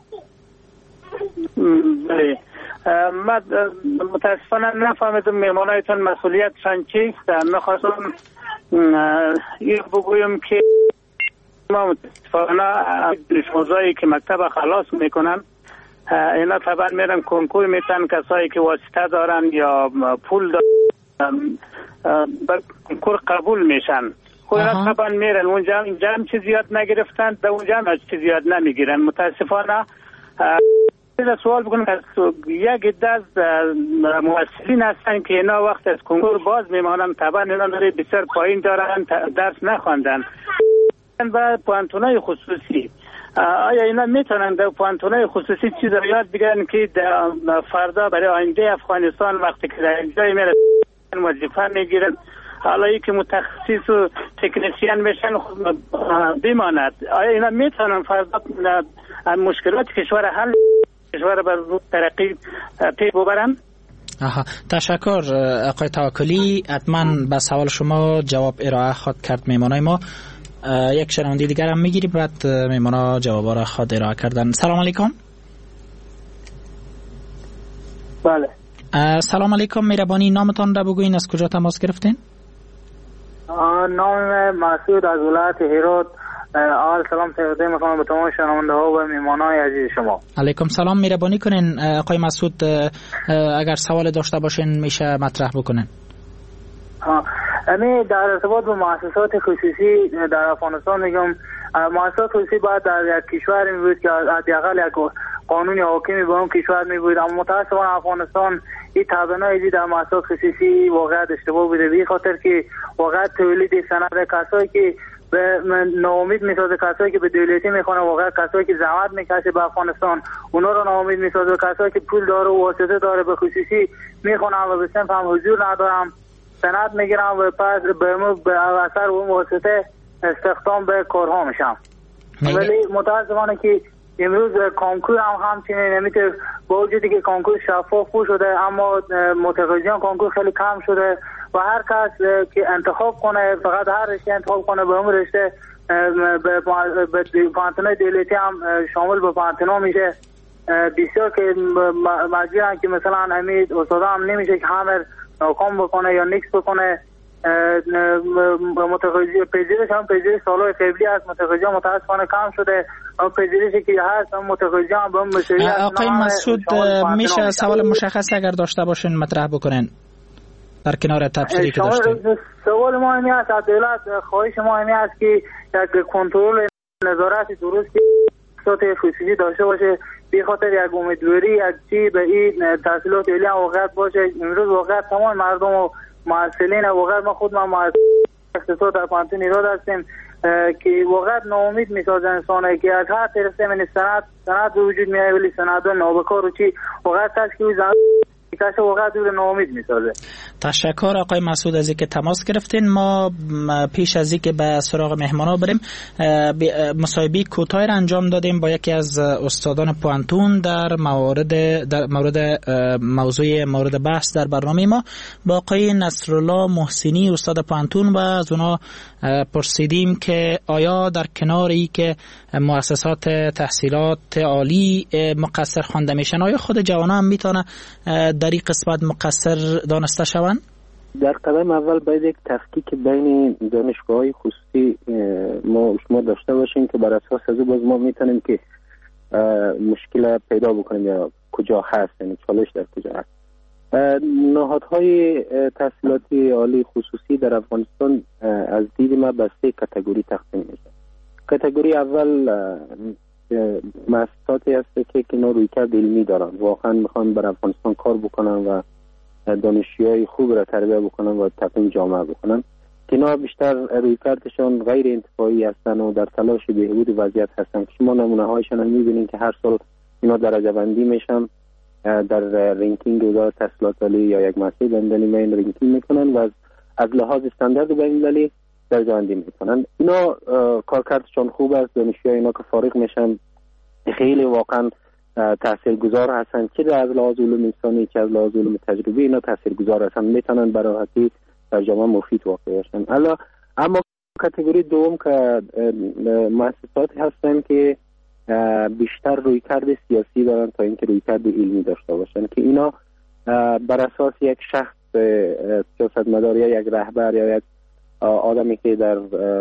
بله. من متاسفانه نفهمیدم مهمانایتان مسئولیتشان چیست. میخواستم این بگویم که ما متاسفانه شموزایی که مکتب خلاص میکنن اینا طبعا میرن کنکور میتن کسایی که واسطه دارن یا پول دارن کنکور قبول میشن. خب اینا طبعا میرن اونجا اینجا هم چیز زیاد نگرفتن در اونجا هم چیز زیاد نمیگیرن. متاسفانه سوال بکنم که یک عده از مؤسسین هستن که اینا وقت از کنکور باز میمانن، طبعا اینا داره بسیار پایین دارن، درس نخواندن و پوانتونای خصوصی. آیا اینا میتونن در پوانتونای خصوصی چیز رو یاد بگیرن که فردا برای آینده افغانستان وقتی که در اینجای میره وظیفه میگیرن، حالا ای که متخصص و تکنسین میشن بماند، آیا اینا میتونن فردا مشکلات کشور حل کشور بر ترقی پی ببرن؟ آها، تشکر آقای توکلی. حتما به سوال شما جواب ارائه خواهد کرد میمانای ما. یک شنونده دیگر هم میگیری بعد میمانا جوابا را خود ارائه کردن. سلام علیکم. بله. سلام علیکم، مهربانی نامتان را بگوین، از کجا تماس گرفتین؟ نام مسعود از ولایت هرات. اول سلام تقدیم میکنم به تمام شنونده ها و میمانای عزیز شما. علیکم سلام، مهربانی کنین آقای مسعود اگر سوال داشته باشین میشه مطرح بکنین. امی در ارتباط با مؤسسات خصوصی در افغانستان میگم، مؤسسات خصوصی باید در یک کشور می بود که حداقل یک قانون حاکمی به اون کشور می بود، اما متاسفانه افغانستان این تابعنایی در مؤسسات خصوصی واقعا اشتباه بوده، به خاطر که واقعا تولید سند کسایی که به ناامید میسازه، کسایی که به دولتی میخونه، واقعا کسایی که زحمت میکشه به افغانستان اونا رو ناامید میسازه، کسایی که پول داره و واسطه داره به خصوصی میخونن و به صنف هم حضور ندارم سند میگیرم و پس به اثر اون واسطه استخدام به کارها میشم. ولی متاسفانه که امروز کنکور هم همچنین نمیتونه، با وجودی که کنکور شفاف شده اما متقاضیان کنکور خیلی کم شده و هر کس که انتخاب کنه فقط هر رشته انتخاب کنه به اون رشته به پانتونای دولتی هم شامل به پانتونا میشه. بسیار که مجبورن که مثلا امید استادا هم نمیشه که همه ناکام بکنه یا نیکس بکنه. متقاضی پذیرش هم پذیرش سالهای قبلی از متقاضی متاسفانه کم شده، اما پذیرشی که هست هم متقاضی هم به اون مسئولیت. آقای مسعود میشه سوال مشخص اگر داشته باشین مطرح بکنین در کنار تفسیری که داشتیم؟ سوال ما اینی است از دولت، خواهش ما اینی است که یک کنترل نظارت درست مؤسسات خصوصی داشته باشه، به خاطر یک امیدواری یک چی به این تحصیلات عالی واقعیت باشه. امروز واقعیت تمام مردم و معسلین واقعیت ما خود ما اقتصاد در پانتون ایراد هستیم که واقعیت ناامید میسازه انسانه که از هر طرف من سند سند به وجود میاد ولی سند نابکار و چی واقعیت هست که کسی واقعا دور ناامید میسازه. تشکر آقای مسعود از اینکه تماس گرفتین. ما پیش از اینکه به سراغ مهمانا بریم مصاحبه کوتاهی را انجام دادیم با یکی از استادان پوانتون در مورد در مورد موضوع مورد بحث در برنامه ما با آقای نصرالله محسنی استاد پوانتون و از اونا پرسیدیم که آیا در کنار ای که مؤسسات تحصیلات عالی مقصر خوانده میشن آیا خود جوانان هم میتونه در این قسمت مقصر دانسته شوند؟ در قدم اول باید یک تفکیک بین دانشگاه‌های خصوصی ما شما داشته باشیم که بر اساس از باز ما میتونیم که مشکل پیدا بکنیم یا کجا هست، یعنی چالش در کجا هست. نهادهای تحصیلاتی عالی خصوصی در افغانستان از دید ما به سه کاتگوری تقسیم میشه. کاتگوری اول مؤسساتی هست که اینا رویکرد علمی دارن، واقعا میخوان بر افغانستان کار بکنن و دانشجوهای خوب را تربیت بکنن و تقویم جامعه بکنن که اینا بیشتر رویکردشان غیر انتفاعی هستن و در تلاش بهبود وضعیت هستن که شما نمونه هایشان میبینین که هر سال اینا درجه بندی میشن در رنکینگ وزارت تحصیلات عالی یا یک مؤسسه بین‌المللی مین رنکینگ میکنن و از, از لحاظ استاندارد بین‌المللی درجه بندی میکنن. اینا کارکردشان خوب است، دانشجوهای اینا که فارغ میشن خیلی واقعا تاثیرگذار هستن، چه از لحاظ علوم انسانی چه از لحاظ علوم تجربی اینا تاثیرگذار هستن، میتونن به راحتی در جامعه مفید واقع بشن. الا اما کاتگوری دوم که مؤسساتی هستن که بیشتر رویکرد سیاسی دارن تا اینکه رویکرد علمی داشته باشن که اینا بر اساس یک شخص سیاستمدار یا یک رهبر یا یک آدمی که در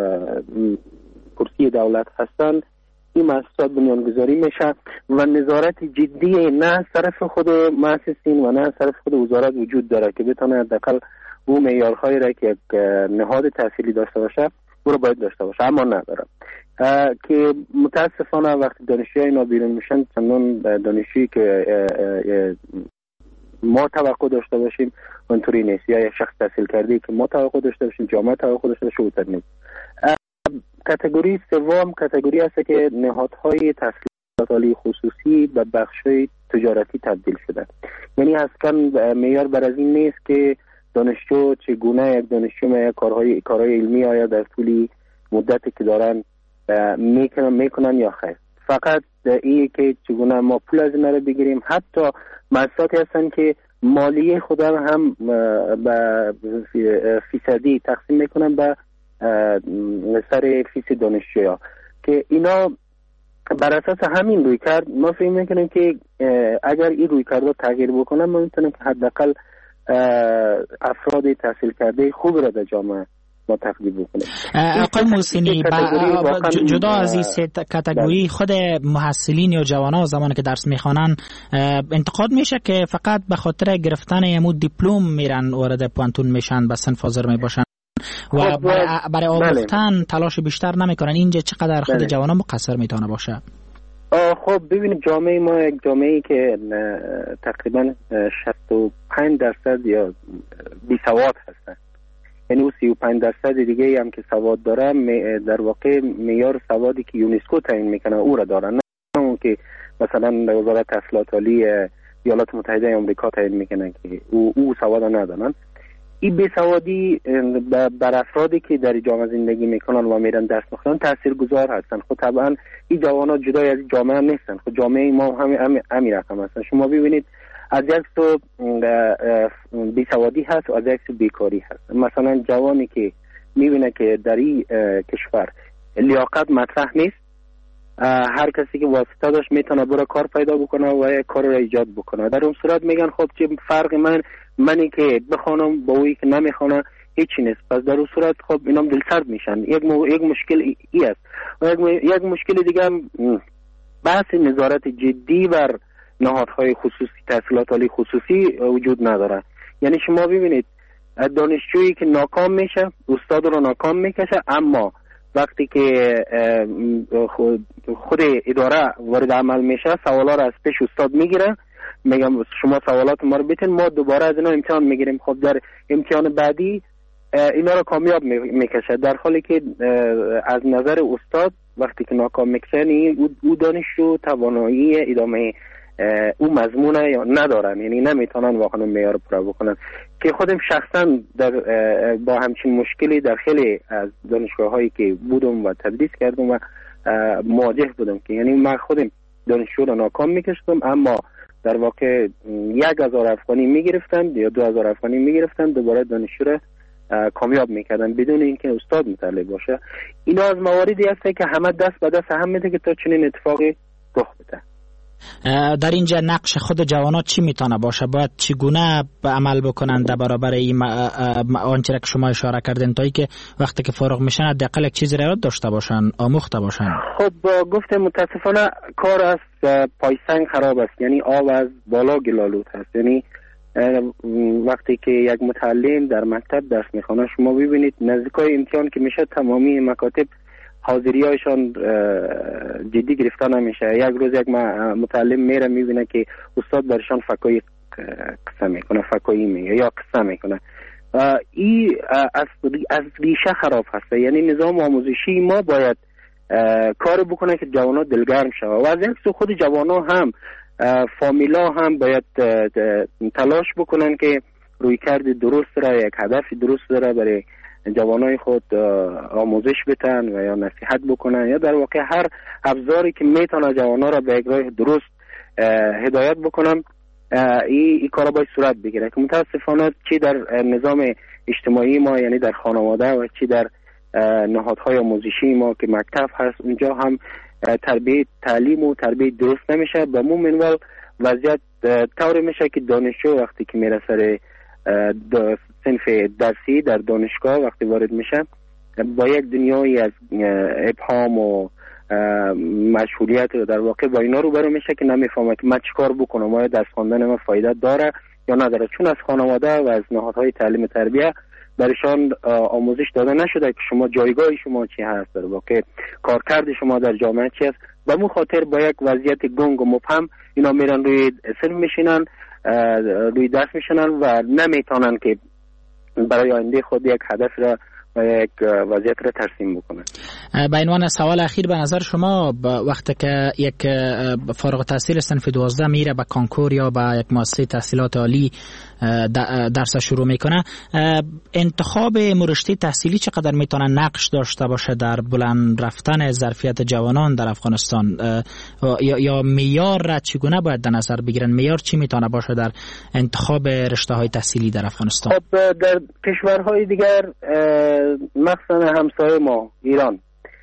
کرسی دولت هستن این مؤسسات بنیانگذاری میشه و نظارت جدی نه صرف خود مؤسسین و نه صرف خود وزارت وجود داره که بتونه حداقل او معیارهایی را که یک نهاد تحصیلی داشته باشه او رو باید داشته باشه، اما ندارن. که متاسفانه وقتی دانشجوی اینا بیرون میشن چندان دانشجویی که ما توقع داشته باشیم اونطوری نیست، یا یک شخص تحصیل کرده که ما توقع داشته باشیم، جامعه توقع داشته باشه اونطور نیست. کاتگوری سوم کاتگوری است که نهادهای تحصیلات عالی خصوصی به بخش‌های تجارتی تبدیل شده. یعنی اصلا معیار بر از این نیست که دانشجو چگونه یک دانشجو یک کارهای کارهای علمی آیا در طول مدتی که دارن میکنن میکنن یا خیر. فقط این که چگونه ما پول از اینا رو بگیریم. حتی مؤسساتی هستن که مالیه خود هم به فیصدی تقسیم میکنن به سر فیس دانشجویا که اینا بر اساس همین روی کرد ما فکر میکنیم که اگر این روی کرد رو تغییر بکنن ما میتونیم که حداقل افراد تحصیل کرده خوب را در جامعه ما تقدیم بکنیم. آقای محسنی جدا از این سه کاتگوری خود محصلین یا جوانان زمانی که درس میخوانن انتقاد میشه که فقط به خاطر گرفتن یمو دیپلم میرن وارد پوانتون میشن، به صنف حاضر میباشن و برای آموختن تلاش بیشتر نمیکنن. اینجا چقدر خود جوانان مقصر میتونه باشه؟ خب ببینید جامعه ما یک جامعه‌ای که تقریبا شصت و پنج درصد یا بی سواد هستن، یعنی او سی و پنج درصد دیگه هم که سواد داره در واقع معیار سوادی که یونسکو تعیین میکنه او را دارن، نه اون که مثلا وزارت تحصیلات عالی ایالات متحده آمریکا تعیین میکنه که او او سواد ندارن. این بیسوادی بر افرادی که در جامعه زندگی میکنن و میرن درس میخونن تاثیرگذار هستن. خب طبعا این جوانان جدای از جامعه هم نیستن، خب جامعه ما هم همین رقم هستن. شما ببینید از یک سو بیسوادی هست و از یک سو بیکاری هست. مثلا جوانی که میبینه که در این کشور لیاقت مطرح نیست، هر کسی که واسطه داشت میتونه برای کار پیدا بکنه و کار را ایجاد بکنه، در اون صورت میگن خب چه فرق من منی که بخونم با اویی که نمیخونه هیچی نیست. پس در اون صورت خب اینام دلسرد میشن. یک مو... یک مشکل ای است. و یک, م... یک مشکل دیگه هم بحث نظارت جدی بر نهادهای خصوصی تحصیلات عالی خصوصی وجود نداره. یعنی شما ببینید دانشجویی که ناکام میشه استاد رو ناکام میکشه، اما وقتی که خود اداره وارد عمل میشه سوالا رو از پیش استاد میگیره، میگم شما سوالات ما رو بتین، ما دوباره از اینا امتحان میگیریم. خب در امتحان بعدی اینا رو کامیاب میکشه، در حالی که از نظر استاد وقتی که ناکام میکشه او دانشجو توانایی ادامه او مضمونه یا ندارن، یعنی نمیتونن واقعا معیار رو پورا بکنن. که خودم شخصا در با همچین مشکلی در خیلی از دانشگاه‌هایی که بودم و تدریس کردم و مواجه بودم که یعنی من خودم دانشجو رو ناکام میکشتم، اما در واقع یک هزار افغانی میگرفتن یا دو هزار افغانی میگرفتن دوباره دانشجو رو کامیاب میکردن بدون اینکه استاد مطلع باشه. اینا از مواردی هست که همه دست به دست هم میده که تا چنین اتفاقی رخ بده. در اینجا نقش خود جوانات چی میتونه باشه؟ باید چگونه عمل بکنن در برابر این آنچه که شما اشاره کردین تا که وقتی که فارغ میشن حداقل یک چیزی رو داشته باشن، آموخته باشن؟ خب گفتم متاسفانه کار از پایسنگ خراب است، یعنی آب از بالا گلالود هست. یعنی وقتی که یک متعلم در مکتب درس میخونه شما ببینید نزدیکای امتحان که میشه تمامی مکاتب حاضری هایشان جدی گرفته نمیشه. یک روز یک متعلم میره میبینه که استاد برشان فکایی قصه میکنه، فکایی میگه یا قصه میکنه. این از از ریشه خراب هست. یعنی نظام آموزشی ما باید کار بکنه که جوانا دلگرم شوه و از یک سو خود جوانا هم فامیلا هم باید تلاش بکنن که روی کرد درست را یک هدف درست داره برای جوانای خود آموزش بتن و یا نصیحت بکنن یا در واقع هر ابزاری که میتونه جوانا را به یک راه درست هدایت بکنن این ای کارا باید صورت بگیره. که متاسفانه چی در نظام اجتماعی ما یعنی در خانواده و چی در نهادهای آموزشی ما که مکتب هست اونجا هم تربیت تعلیم و تربیت درست نمیشه. به مو منوال وضعیت طور میشه که دانشجو وقتی که میره سر صنف درسی در دانشگاه وقتی وارد میشه با یک دنیای از ابهام و مشغولیت در واقع با اینا رو برو میشه که نمیفهمه که من چیکار بکنم، آیا درس خواندن من فایده داره یا نداره، چون از خانواده و از نهادهای تعلیم تربیه برشان آموزش داده نشده که شما جایگاه شما چی هست، در واقع کارکرد شما در جامعه چی است. به مو خاطر با یک وضعیت گنگ و مبهم اینا میرن روی صنف میشینن، روی درس میشینن و نمیتونن که برای آینده خود یک هدف را و یک وضعیت را ترسیم بکنن. به عنوان سوال اخیر، به نظر شما وقتی که یک فارغ التحصیل صنف دوازده میره به کانکور یا به یک مؤسسه تحصیلات عالی درس شروع میکنه، انتخاب رشته تحصیلی چقدر میتونه نقش داشته باشه در بلند رفتن ظرفیت جوانان در افغانستان، یا یا معیار را چگونه باید در نظر بگیرن؟ معیار چی میتونه باشه در انتخاب رشته های تحصیلی در افغانستان؟ خب در کشورهای دیگر مخصوصا همسایه ما ایران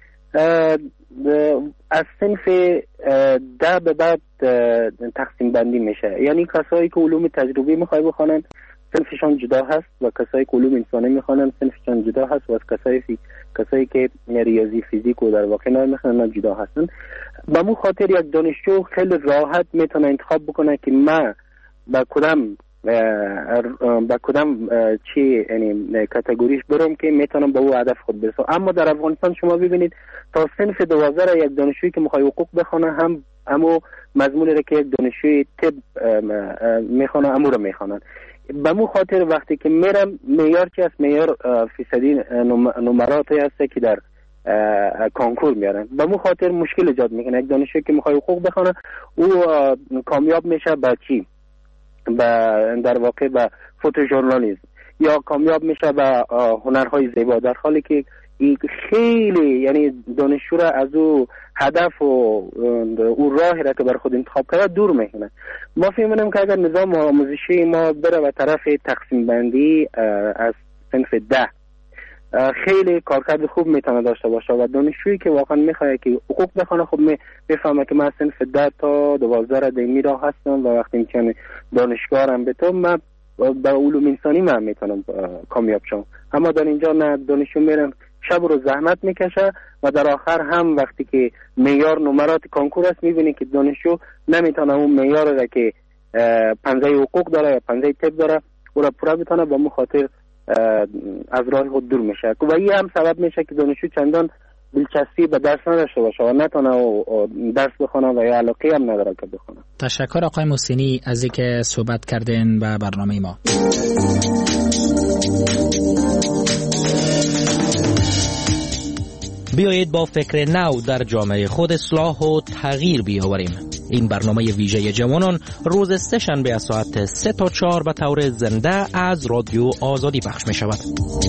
از صنف ده به بعد تقسیم بندی میشه، یعنی کسایی که علوم تجربی میخوای بخوانن صنفشان جدا هست و کسایی که علوم انسانی میخوانن صنفشان جدا هست و از کسایی فی... کسایی که ریاضی فیزیک و در واقع نه میخوانن جدا هستن. به مو خاطر یک دانشجو خیلی راحت میتونه انتخاب بکنه که ما با کدام با کدام چی یعنی کاتگوریش برم که میتونم به او هدف خود برسم. اما در افغانستان شما ببینید تا صنف دوازده را یک دانشجویی که میخواد حقوق بخونه هم اما مضمونی را که یک دانشجوی طب میخونه امو را میخونن. به مو خاطر وقتی که میرم معیار چی است؟ معیار فیصدی نمراتی هست که در کانکور میارن. به مو خاطر مشکل ایجاد میکنه. یک دانشجویی که میخواد حقوق بخونه او کامیاب میشه با چی؟ با در واقع با فوتوژورنالیسم یا کامیاب میشه با هنرهای زیبا، در حالی که خیلی یعنی دانشجو را از او هدف و او راهی را که بر خود انتخاب کرده دور میکنه. ما فکر می‌کنیم که اگر نظام آموزشی ما بره به طرف تقسیم بندی از صنف ده، خیلی کارکرد خوب میتونه داشته باشه و دانشجویی که واقعا میخواد که حقوق بخونه خب میفهمه که من صنف ده تا دوازده را دیمی راه هستم و وقتی میکنه دانشگاهم به تو من با علوم انسانی من میتونم کامیاب شم. اما در اینجا نه، دانشجو میرن شب و روز زحمت میکشه و در آخر هم وقتی که معیار نمرات کانکور است میبینی که دانشجو نمیتونه اون معیار را که پنجه حقوق داره یا پنجه طب داره او را پورا بتونه، به مخاطر از راه خود دور میشه و این هم سبب میشه که دانشجو چندان دلچسپی به درس نداشته باشه و نتونه درس بخونه و یا علاقه هم نداره که بخونه. تشکر آقای محسنی از اینکه صحبت کردین به برنامه ما. بیایید با فکر نو در جامعه خود اصلاح و تغییر بیاوریم. این برنامه ویژه جوانان روز سه شنبه از ساعت سه تا چهار به طور زنده از رادیو آزادی پخش می شود.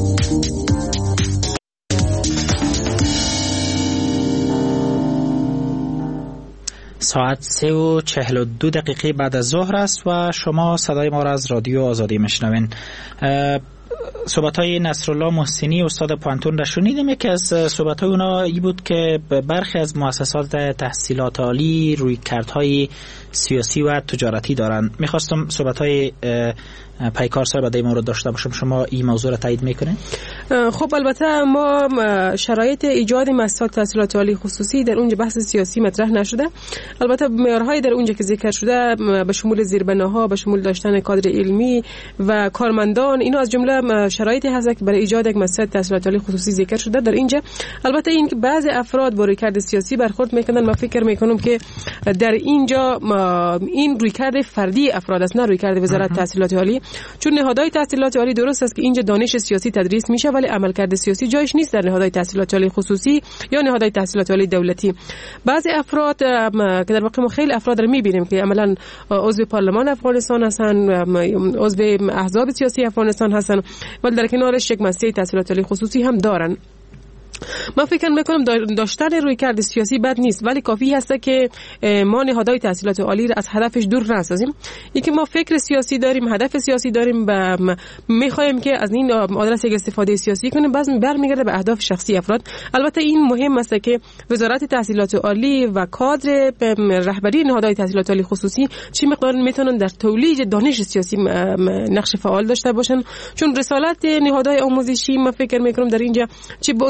ساعت سه و چهل و دو دقیقه بعد از ظهر است و شما صدای ما را از رادیو آزادی میشنوین. صحبت‌های نصرالله محسنی استاد پانتون را شنیدیم. یکی از صحبت‌های اونا این بود که برخی از مؤسسات تحصیلات عالی رویکردهای سیاسی و تجارتی دارن. میخواستم صحبت‌های پیکار صاحب در این مورد داشته باشم. شما این موضوع را تایید میکنید؟ خب البته ما شرایط ایجاد مؤسسات تحصیلات عالی خصوصی در اونجا بحث سیاسی مطرح نشده. البته معیارهای در اونجا که ذکر شده به شمول زیربناها، به شمول داشتن کادر علمی و کارمندان، اینا از جمله شرایطی هست که برای ایجاد یک مؤسسه تحصیلات عالی خصوصی ذکر شده در اینجا. البته این که بعضی افراد با رویکرد سیاسی برخورد میکنن، من فکر میکنم که در اینجا این رویکرد فردی افراد است، نه رویکرد وزارت تحصیلات عالی. چون نهادهای تحصیلات عالی درست است که اینجا دانش سیاسی تدریس میشه، ولی عملکرد سیاسی جایش نیست در نهادهای تحصیلات عالی خصوصی یا نهادهای تحصیلات عالی دولتی. بعضی افراد که در واقع ما خیلی افراد رو میبینیم که عملاً عضو پارلمان افغانستان هستن، عضو احزاب سیاسی افغانستان هستن، ولی در کنارش یک مؤسسه تحصیلات عالی خصوصی هم دارن. من فکر میکنم داشتن رویکرد سیاسی بد نیست، ولی کافی هست که ما نهادهای تحصیلات عالی را از هدفش دور نسازیم. اینکه ما فکر سیاسی داریم، هدف سیاسی داریم و میخوایم که از این آدرس استفاده سیاسی کنیم، باز برمیگرده به اهداف شخصی افراد. البته این مهم است که وزارت تحصیلات عالی و کادر رهبری نهادهای تحصیلات عالی خصوصی چه مقدار میتونن در تولید دانش سیاسی نقش فعال داشته باشن، چون رسالت نهادهای آموزشی من فکر میکنم در اینجا چه بعد سیاسی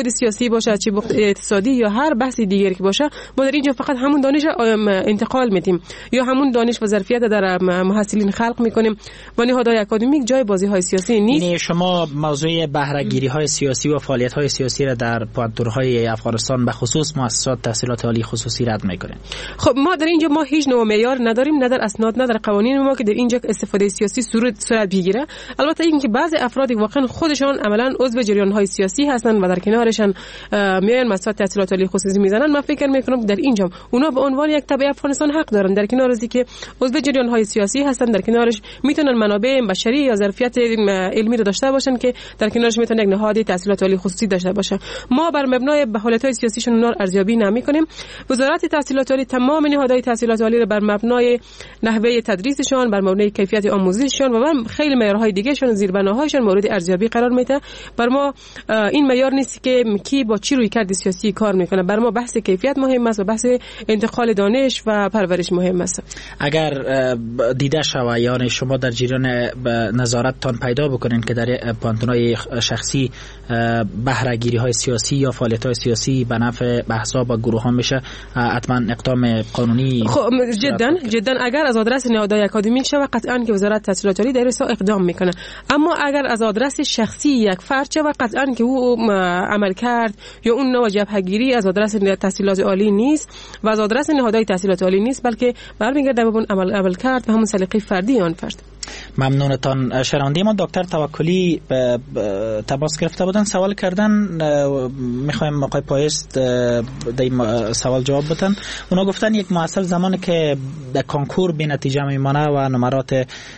سیاسی باشه، چه اقتصادی یا هر بحث دیگری که باشه، ما در اینجا فقط همون دانش انتقال میدیم یا همون دانش و ظرفیت در محصلین خلق میکنیم و نهادهای اکادمیک جای بازی های سیاسی نیست. یعنی شما موضوع بهره گیری های سیاسی و فعالیت های سیاسی را در پوانتورهای افغانستان به خصوص مؤسسات تحصیلات عالی خصوصی رد میکنیم؟ خب ما در اینجا ما هیچ نوع معیار نداریم، نه در اسناد نه در قوانین ما که در اینجا استفاده سیاسی صورت صورت بگیره. البته اینکه بعضی افراد واقعا خودشان عملاً عضو جریان های سیاسی هستن و در کنارشان میان مؤسسات تحصیلات عالی خصوصی میزنن، من فکر میکنم در اینجا اونا به عنوان یک تبع افغانستان حق دارن، در کنار از اینکه عضو جریان های سیاسی هستن در کنارش میتونن منابع بشری یا ظرفیت علمی رو داشته باشن که در کنارش میتونن یک نهاد تحصیلات عالی خصوصی داشته باشه. ما بر مبنای بهالت‌های سیاسیشون اونا ارزیابی نمی‌کنیم. وزارت تحصیلات عالی تمام نهادهای تحصیلات عالی رو بر مبنای نحوه تدریسشون، بر مبنای کیفیت آموزششون و خیلی معیارهای دیگه‌شون، زیربناهایشون مورد ارزیابی قرار میده. بر ما این معیار نیست که کی با چی روی کرد سیاسی کار میکنه. بر ما بحث کیفیت مهم است و بحث انتقال دانش و پرورش مهم است. اگر دیده شود یعنی شما در جریان نظارتتان پیدا بکنین که در پانتونای شخصی بهره گیری های سیاسی یا فعالیت های سیاسی به نفع احزاب و گروه ها میشه، حتما اقدام قانونی خب جدا جدا اگر از آدرس نهادهای اکادمیک شود قطعا که وزارت تحصیلات عالی در این اقدام میکنه. اما اگر از آدرس شخصی یک فرد شود قطعا که او عمل کرد یا اون نوع جبهه‌گیری از آدرس تحصیلات عالی نیست و از آدرس نهادهای تحصیلات عالی نیست، بلکه برمیگرده به اون عمل عمل کرد و همون سلیقه فردی آن فرد. ممنونتان. شنونده ما دکتر توکلی تماس گرفته بودن، سوال کردن، میخوایم آقای پایست در سوال جواب بدن. اونا گفتن یک محصل زمانی که در کنکور بی نتیجه میمانه و نمرات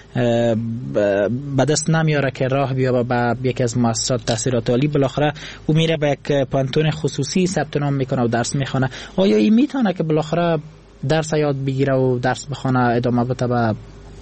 به دست نمیاره که راه بیا به یکی از مؤسسات تحصیلات عالی، بالاخره او میره به یک پانتون خصوصی ثبت نام میکنه و درس میخونه. آیا این میتونه که بالاخره درس یاد بگیره و درس بخونه ادامه بده به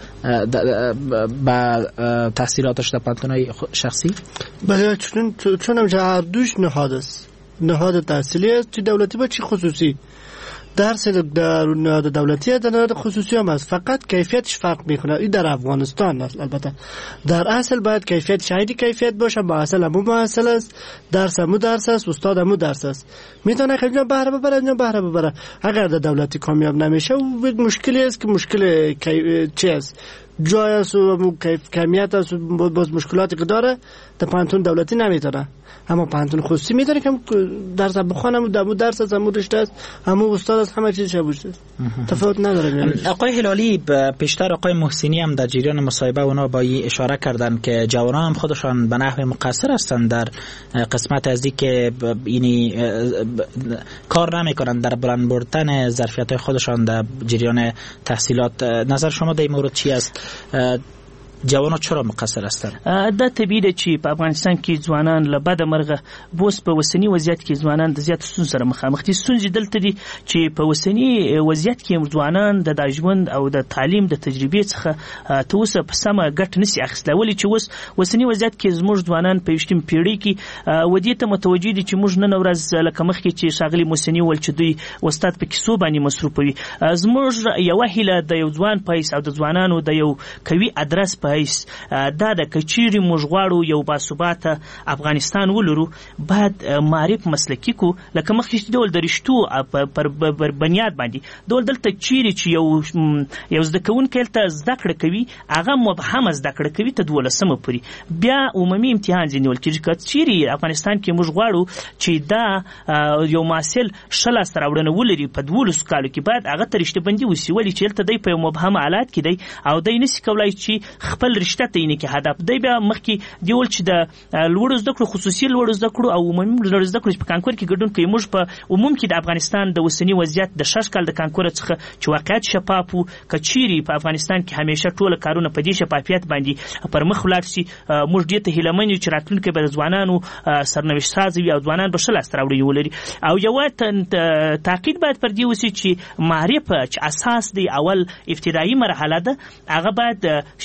با تحصیلاتش در پانتونای شخصی؟ بله، چون چون هم هر دوش نهاد است، نهاد تحصیلی است، چی دولتی با چی خصوصی. درس در نهاد دولتی در نهاد خصوصی هم است، فقط کیفیتش فرق میکنه. این در افغانستان است. البته در اصل باید کیفیت شاید کیفیت باشه، با اصل همون با اصل است، درس همون درس است، استاد همون درس است. میتونه که اینجا بهره ببره، اینجا بهره ببره. اگر در دولتی کامیاب نمیشه و مشکلی است که مشکل چی است، جای است و کمیت است و باز مشکلاتی که داره در پانتون دولتی نمیتونه. اما پانتون خصوصی میتونه که درس بخونه و دمو درس از همون رشته است، همون استاد است، همه چیز شبوش است، تفاوت نداره. آقای هلالی پیشتر آقای محسنی هم در جریان مصاحبه اونا با این اشاره کردن که جوانان هم خودشان به نحو مقصر هستند در قسمت از اینکه یعنی کار نمیکنن در بلند بردن ظرفیت خودشان در جریان تحصیلات. نظر شما در این مورد چی است؟ جوانان چرا مقصر هستند؟ دا طبیعي چې په افغانستان کې ځوانان له بده مرغه بوس په وسنی وضعیت کې ځوانان د زیات ستونزو سره مخامخ دي. ستونزې دلته دي چې په وسنی وضعیت کې ځوانان د داژوند او د تعلیم د تجربې څخه ته اوسه په سمه ګټه نشي اخیستلی. ولې چې اوس وسنی وضعیت کې زموږ ځوانان په یویشتمه پیړۍ کې ودې ته متوجه دي چې موږ نن ورځ لکه مخکې چې ښاغلي محسني وویل چې دوی استاد په کیسو باندې مصروفوي. زموږ یوه هیله د یو ځوان په حیث او د ځوانانو د یو قوي ادرس په حیث دا د کچيري موږ غواړو یو باثباته افغانستان ولرو، باید معرف مسلکی کو لکه مخکې ډول د رښتو پر بنیاد باندې ډول دلته چیرې چې یو یو زده کوونکی ته زده کړه کوي هغه مبهم زده کړه کوي ته دولسمه پورې، بیا عمومي امتحان ځینې ول کېږي. که چیرې افغانستان کې موږ غواړو چې دا یو محصل ښه لاسته راوړنه ولري په دولسو کالو کې باید هغه ته رشته بندي وسي. ولې چې دلته دی په یو مبهم حالات کې دی او دی نسي کولای چې خپل رشته ته یې کې هدف دی. بیا مخکې دی ول چې د لوړو زده کړو خصوصي لوړو زده کړو او عمومي لوړو زده کړو په کانکور کې ګډون کوي. موږ په عموم کې د افغانستان د وسنی وضعیت د شش کال د کانکور څخه چې واقعیت شفاف وو کچيري په افغانستان کې همیشه ټول کارونه په دې شفافیت باندې پر مخ ولاړ شي. موږ دې ته هیله من یو چې راتلونکي به ځوانانو سرنوشت سازي او ځوانان به شل استراوړي ولري. او یو تاکید باید پر دې وسی چې معرفت چې اساس دی اول ابتدایي مرحله ده هغه باید شاګردان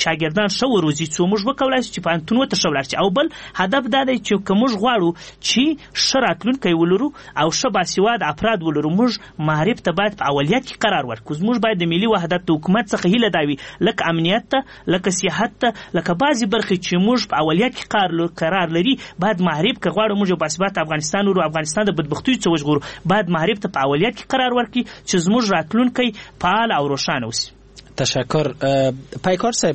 شاګردان شو روزي څو موږ وکولای شو چې پانتونو ته شولار شي. او بل هدف دا دی چې کوم موږ غواړو چې شراتلونکي ولرو او شباسواد افراد ولرو، موږ معرف ته باید په اولیت کې قرار ورکړو. موږ باید د ملي وحدت حکومت څخه هیله داوي لکه امنیت ته، لکه سیاحت ته، لکه بعضی برخې چې موږ په اولیت کې قرار لري باید معرف که غواړو موږ په اثبات افغانستان ورو افغانستان د بدبختیو څخه وژغورو، باید معرف ته په اولیت کې قرار ورکړي چې زموږ راتلونکی فعال او روښانه وي. تشکر. پیکار صاحب،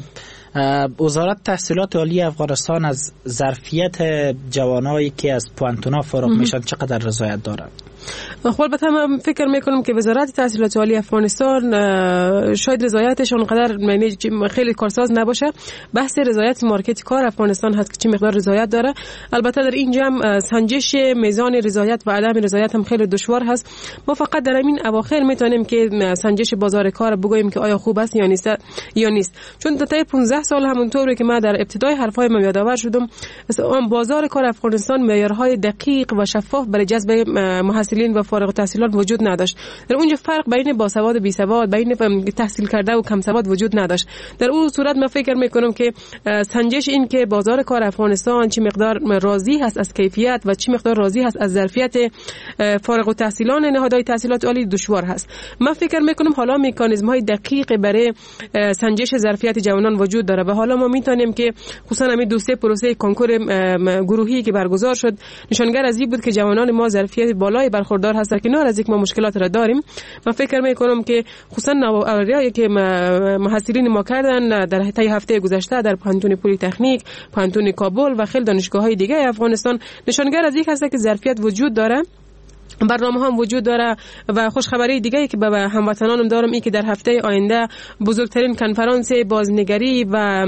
وزارت تحصیلات عالی افغانستان از ظرفیت جوانایی که از پوانتونا فارغ میشن چقدر رضایت داره؟ خب البته من فکر میکنم که وزارت تحصیلات عالی افغانستان شاید رضایتش اونقدر خیلی کارساز نباشه. بحث رضایت مارکت کار افغانستان هست که چه مقدار رضایت داره. البته در این جمع سنجش میزان رضایت و عدم رضایت هم خیلی دشوار هست. ما فقط در این اواخر میتونیم که سنجش بازار کار بگوییم که آیا خوب است یا نیست یا نیست، چون تا پانزده سال همونطوری که ما در ابتدای حرفای ما یادآور شدم بازار کار افغانستان معیارهای دقیق و شفاف برای جذب محصلین و فارغ التحصیلان وجود نداشت. در اونجا فرق بین باسواد و بی سواد، بین تحصیل کرده و کم سواد وجود نداشت. در اون صورت من فکر میکنم که سنجش این که بازار کار افغانستان چه مقدار راضی هست از کیفیت و چه مقدار راضی هست از ظرفیت فارغ التحصیلان نهادهای تحصیلات عالی دشوار هست. من فکر میکنم حالا مکانیزم های دقیق برای سنجش ظرفیت جوانان وجود داره و حالا ما میتونیم که خصوصا همین دو سه پروسه کنکور گروهی که برگزار شد نشانگر از این بود که جوانان ما ظرفیت بالای برخوردار هستند که کنار از یک ما مشکلات را داریم. من فکر میکنم که خصوصا نوآوری‌هایی که محصلین ما کردن در طی هفته گذشته در پانتون پلی تکنیک، پانتون کابل و خیلی دانشگاه‌های دیگه افغانستان نشانگر از یک هست که ظرفیت وجود داره، برنامه هم وجود داره. و خوشخبری دیگه ای که به هموطنانم دارم این که در هفته آینده بزرگترین کنفرانس بازنگری و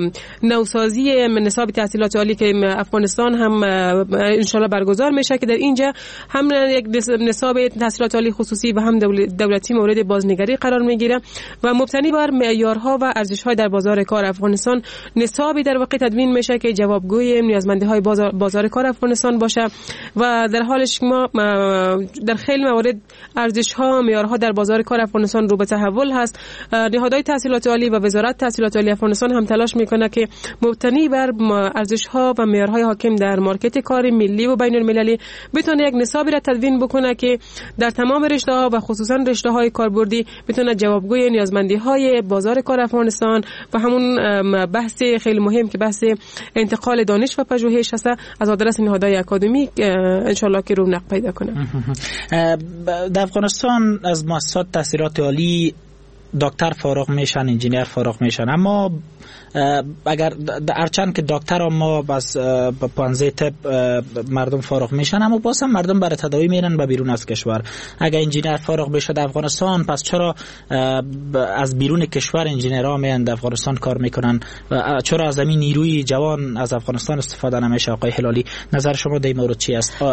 نوسازی نصاب تحصیلات عالی که افغانستان هم انشالله برگزار میشه که در اینجا هم یک نصاب تحصیلات عالی خصوصی و هم دولتی مورد بازنگری قرار میگیره و مبتنی بر معیارها و ارزش‌های در بازار کار افغانستان نصابی در واقع تدوین میشه که جوابگوی نیازمندی‌های بازار, بازار کار افغانستان باشه. و در حالش ما در خیلی موارد ارزش‌ها معیارها در بازار کار افغانستان رو به تحول هست. نهادهای تحصیلات عالی و وزارت تحصیلات عالی افغانستان هم تلاش میکنه که مبتنی بر ارزش‌ها و معیارهای حاکم در مارکت کار ملی و بین‌المللی بتونه یک نصابی را تدوین بکنه که در تمام رشته‌ها و خصوصا رشته‌های کاربردی بتونه جوابگوی نیازمندی‌های بازار کار افغانستان و همون بحث خیلی مهم که بحث انتقال دانش و پژوهش هست از آدرس نهادهای اکادمیک ان شاء الله که رونق پیدا کنه. در افغانستان از مؤسسات تحصیلات عالی دکتر فارغ میشن، انجینیر فارغ میشن، اما اگر هرچند که دکتر اما بس پانزده طب مردم فارغ میشن اما باز هم مردم برای تداوی میرن به بیرون از کشور. اگر انجینیر فارغ بشه در افغانستان پس چرا از بیرون کشور انجینرها میان در افغانستان کار میکنن و چرا از همین نیروی جوان از افغانستان استفاده نمیشه؟ آقای هلالی نظر شما در این مورد چی است؟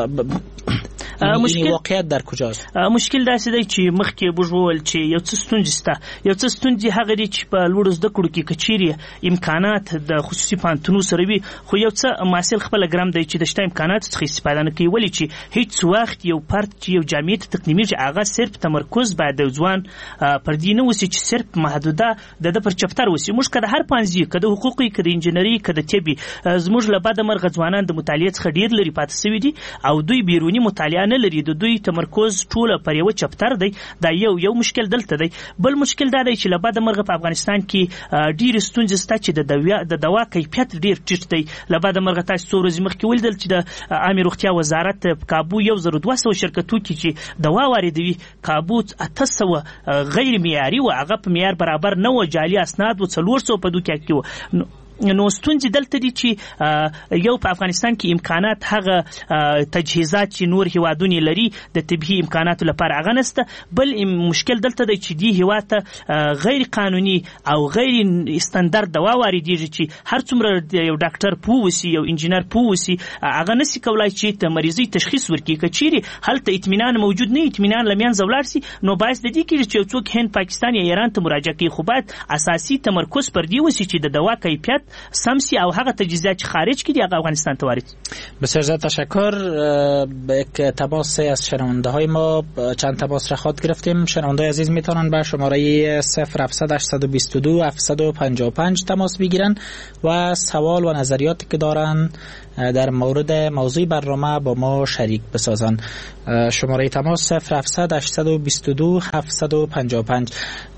مشکل واقعیت در کجاست؟ مشکل داسې دی چې مخکې بوجول چې یو څه ستونزې شته، یو څه ستونزې هغه دي چې په لوړو زده کړو کې کچيري امکانات د خصوصي پانتونو سره وي، خو یو څه محصل خپل ګرام دی چې د شته امکانات څخه استفاده نه کوي. ولې چې هیڅ وخت یو فرد چې یو جامعه ته تقدیمي هغه صرف تمرکز باید د ځوان پر دې نه وسی چې صرف محدوده د پر چپتر وسی. موږ کده هر پانځي کده حقوقي کده انجنیری کده طبي زموږ له بعد مرغ ځوانان د مطالعه څخه ډیر لري پاتې سوي دي او دوی بیرونی مطالعه نه لري، د دوی تمرکز ټوله پر یو چپتر دی. دا یو یو مشکل دلته دی. بل مشکل دا دی چې له بعد مرغ په افغانستان کې ډیر ستونزې شته چې د دوا د دوا کیفیت ډیر ټیټ دی. له بعد مرغ تاسو څو ورځې مخکې ولیدل چې د عامه روغتیا وزارت په کابو یو زر دوه سوه شرکتو کې چې دوا واردوي کابو اته سوه غیر معیاري و هغه په معیار برابر نه و، جعلي اسناد و څلور سوه په دوه کې و. نو ستونزې دلته دي چې یو په افغانستان کې امکانات هغه تجهیزات چې نور هیوادونه لري د طبي امکاناتو لپاره هغه نشته. بل مشکل دلته دی چې دی هیواد ته غیر قانوني او غیر استاندارد دوا واردېږي چې هر څومره یو ډاکټر پوه وي یو انجینر پوه وي هغه نشي کولای چې د مریضۍ تشخیص ورکړي. کچېرې هلته اطمینان موجود نه، اطمینان له منځه ولاړ شي، نو باعث د دې کېږي چې څوک هند، پاکستان یا ایران ته مراجعه کوي. خو باید اساسي تمرکز پر دې وشي چې د دوا کیفیت سمسی او هغه تجهیزات چې خارج کړي هغه افغانستان ته وارد. بسیار زیاد تشکر. به یک تماس از شنونده های ما چند تماس را خواهد گرفتیم. شنونده عزیز میتونن به شماره صفر هفتصد هشتصد و بیست و دو هفتصد و پنجاه و پنج تماس بگیرن و سوال و نظریاتی که دارن در مورد موضوع برنامه با ما شریک بسازن. شماره تماس صفر هفتصد هشتصد و بیست و دو هفتصد و پنجاه و پنج.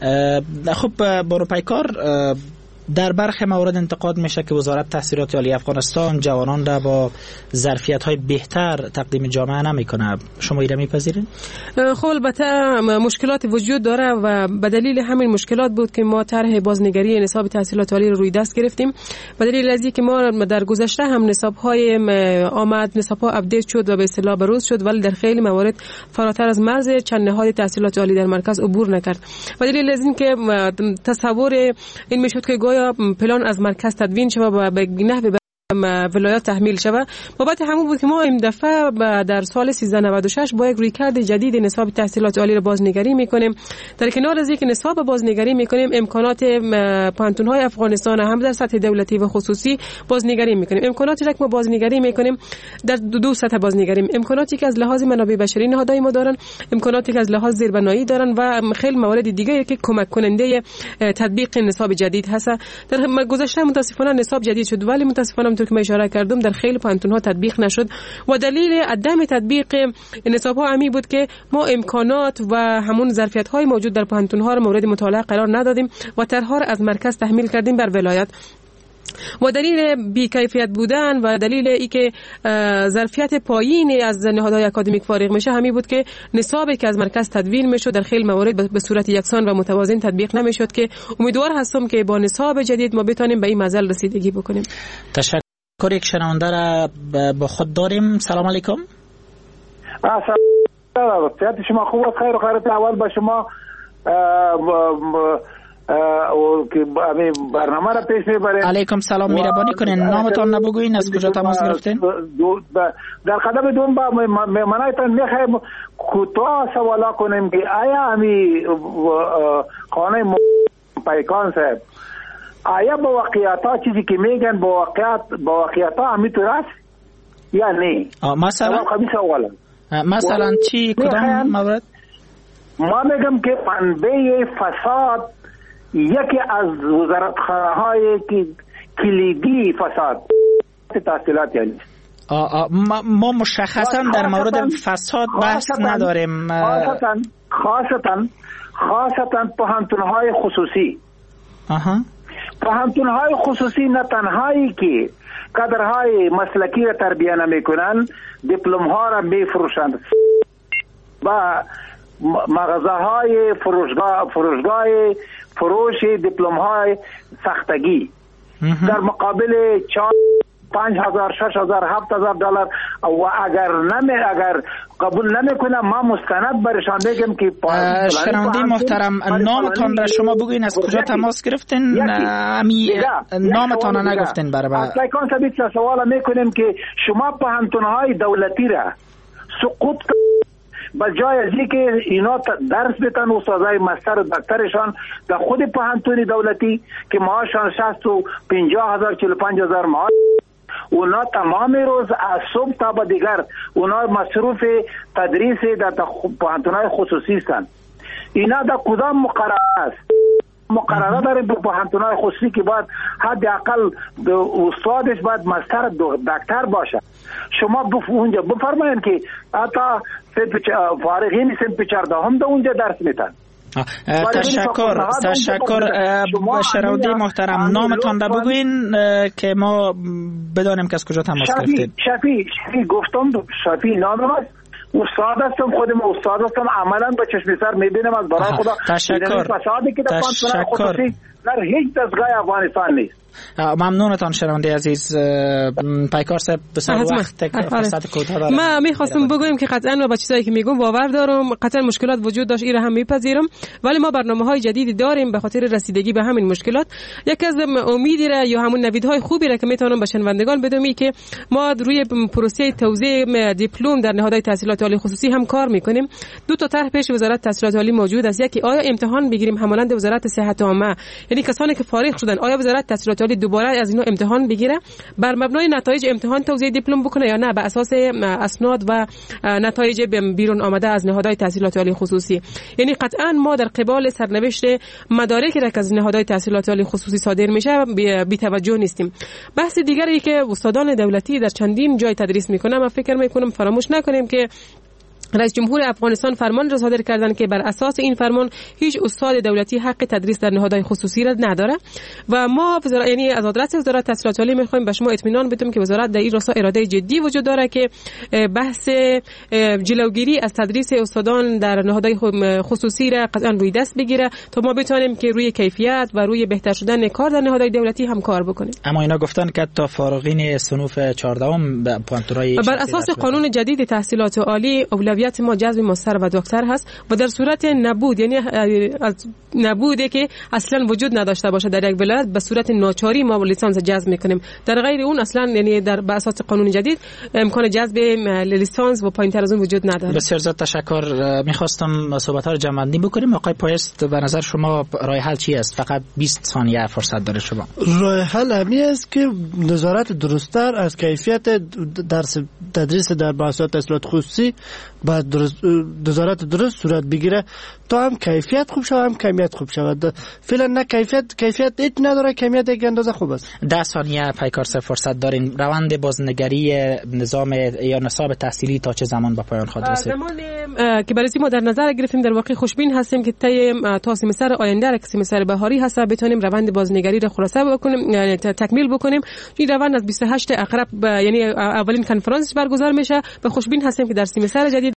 خب برو پیکار، در برخی موارد انتقاد میشه که وزارت تحصیلات عالی افغانستان جوانان را با ظرفیت‌های بهتر تقدیم جامعه نمیکنه. شما ایره میپذیرین؟ خب البته مشکلات وجود داره و به دلیل همین مشکلات بود که ما طرح بازنگری نصاب تحصیلات عالی رو روی دست گرفتیم. به دلیل از اینکه ما در گذشته هم نصاب‌های آمد، نصاب‌ها اپدیت شد و به اصطلاح بروز شد، ولی در خیلی موارد فراتر از مرز چند نهاد تحصیلات عالی در مرکز عبور نکرد. به دلیل از اینکه تصور این میشد که یا پلان از مرکز تدوین شود و به نحو ولایات تحمیل شود، بابت همون بود که ما این دفعه در سال سیزده نود و شش با یک رویکرد جدید نصاب تحصیلات عالی را بازنگری میکنیم. در کنار از اینکه نصاب بازنگری میکنیم، امکانات پانتون‌های افغانستان هم در سطح دولتی و خصوصی بازنگری میکنیم. امکاناتی را که ما بازنگری میکنیم در دو, دو سطح بازنگری، امکاناتی که از لحاظ منابع بشری نهادهای ما دارن، امکاناتی که از لحاظ زیربنایی دارن و خیلی موارد دیگه که کمک کننده تطبیق نصاب جدید هست. در گذشته متاسفانه نصاب جدید شد، ولی متاسفانه که من اشاره کردم در خیلی پانتون‌ها تطبیق نشد و دلیل عدم تطبیق نصاب‌ها همی بود که ما امکانات و همون ظرفیت‌های موجود در پانتون‌ها را مورد مطالعه قرار ندادیم و طرح‌ها را از مرکز تحمیل کردیم بر ولایت. و دلیل بی‌کیفیت بودن و دلیل ای که ظرفیت پایین از نهادهای اکادمیک فارغ میشه همی بود که نصابی که از مرکز تدوین میشد در خیلی موارد به صورت یکسان و متوازن تطبیق نمیشد که امیدوار هستم که با نصاب جدید ما بتونیم به این معضل رسیدگی بکنیم. تشکر. یک شنونده را با خود داریم. سلام علیکم. سلام. صحت شما خوب است؟ خیر و خیرات اول با شما او که برنامه را پیش میبریم. علیکم سلام. مهربانی کنین نامتان نبگوین، از کجا تماس گرفتین؟ در قدم دوم با مهمانایتان میخوایم کوتاه سوالا کنیم که آیا همی خانه پیکان صاحب آیا با واقعیتا چیزی که میگن با واقعیت با واقعیتا همیتون است یا نه؟ مثلا مثلا چی کدام مورد؟ ما میگم که منبع فساد یکی از وزارتخانه های کلیدی فساد تحصیلات یعنی ما مشخصا در مورد فساد بحث نداریم، خاصتا خاصتا خاصتا پوهنتون‌های خصوصی. آها. پوهنتون‌های خصوصی نه تنهایی که کادرهای مسلکی را تربیت نمی‌کنند، دیپلم‌ها را می‌فروشند و مغازه‌های فروشگاه فروشگاه فروش دیپلم‌های سختگی در مقابل چهار پنج هزار شش هزار هفت هزار دلار و اگر نمی اگر قبول نمیکنه ما مستند برشان بگم که شنونده محترم نامتان را شما بگوین از کجا تماس گرفتین؟ امی نامتان را نگفتین برای از پیکان ثابت سوال میکنیم که شما پوهنتون‌های دولتی را سقوط بجای از اینکه اینا درس بتن استادای مستر و دکترشان در خود پوهنتون دولتی که معاششان شصت و پنجاه هزار چهل و پنج هزار معاش، اونا تمام روز از صبح تا به دیگر اونا مصروف تدریس در پوهنتون‌های خصوصی هستند. اینا در کدام مقرره است؟ مقرره داریم به پوهنتون‌های خصوصی که باید حداقل استادش باید مستر دکتر باشه. شما بف اونجا بفرمایید که حتی فارغین سنف چهارده هم در اونجا درس میتن. تشکر تشکر شنونده محترم نامتان را بگوین که ما بدانیم که از کجا تماس گرفتید. شفی شفی گفتم شفی نام است، استاد هستم، خودم استاد هستم، عملا با چشم سر میبینم از برای خدا. تشکر تشکر در هیچ دستگاه افغانستان نیست. ممنونتان شنونده عزیز. پیکار صاحب بسیار وقت فرصت کوتاه دارم. ما می‌خواستم بگویم که قطعاً با چیزایی که میگم باور دارم، قطعاً مشکلات وجود داشت، این را هم میپذیرم، ولی ما برنامه‌های جدیدی داریم به خاطر رسیدگی به همین مشکلات. یکی از امیدی را یا همون نویدهای خوبی را که میتونم به شنوندگان بدم که ما روی پروسه توزیع دیپلم در نهادهای تحصیلات عالی خصوصی هم کار میکنیم. دو تا طرح پیش وزارت تحصیلات عالی موجود است. یکی آیا امتحان بگیریم همانند وزارت صحت عامه، یعنی کسانی که فارغ شدن آیا وزارت تحصیلات عالی دوباره از اینا امتحان بگیره، بر مبنای نتایج امتحان توزیع دیپلم بکنه یا نه بر اساس اسناد و نتایج بیرون آمده از نهادهای تحصیلات عالی خصوصی. یعنی قطعا ما در قبال سرنوشت مدارکی که از نهادهای تحصیلات عالی خصوصی صادر میشه بی توجه نیستیم. بحث دیگری که استادان دولتی در چندین جای تدریس میکنن، من فکر میکنم فراموش نکنیم که رئیس جمهور افغانستان فرمان را صادر کردن که بر اساس این فرمان هیچ استاد دولتی حق تدریس در نهادهای خصوصی را نداره و ما وزارت یعنی از آدرس وزارت تحصیلات عالی میخوایم به شما اطمینان بدیم که وزارت در این راستا اراده جدی وجود داره که بحث جلوگیری از تدریس استادان در نهادهای خصوصی را قطعا روی دست بگیره تا ما بتونیم که روی کیفیت و روی بهتر شدن کار در نهادهای دولتی هم کار بکنیم. اما اینا گفتن که تا فارغین صنوف چهاردهم به پوانتورای بر اساس قانون جدید تحصیلات عالی اولویت ما جذب ماستر و دکتر هست و در صورت نبود، یعنی از نبودی که اصلا وجود نداشته باشه در یک ولایت، به صورت ناچاری ما لیسانس جذب میکنیم. در غیر اون اصلا یعنی در به اساس قانون جدید امکان جذب لیسانس و پایینتر از اون وجود نداره. بسیار زیاد تشکر. میخواستم صحبت ها رو جمع بندی بکنیم. آقای پایست، به نظر شما راه حل چی است؟ فقط بیست ثانیه فرصت داره شما. راه حل همین است که نظارت درست‌تر از کیفیت درس تدریس در بحث‌های تحصیلات خصوصی بعد درست نظارت درست صورت بگیره تا هم کیفیت خوب شود هم کمیت خوب شود. فعلا نه کیفیت کیفیت هیچ نداره، کمیت یک اندازه خوب است. ده ثانیه پیکار سه فرصت دارین. روند بازنگری نظام یا نصاب تحصیلی تا چه زمان به پایان خواهد رسید؟ زمان که برای ما در نظر گرفتیم در واقع خوشبین هستیم که تا سمستر آینده که سمستر بهاری هست بتونیم روند بازنگری را خلاصه بکنیم، یعنی تکمیل بکنیم. این روند از بیست و هشت اقرب یعنی اولین کنفرانس برگزار میشه و خوشبین هستیم که در سمستر جدید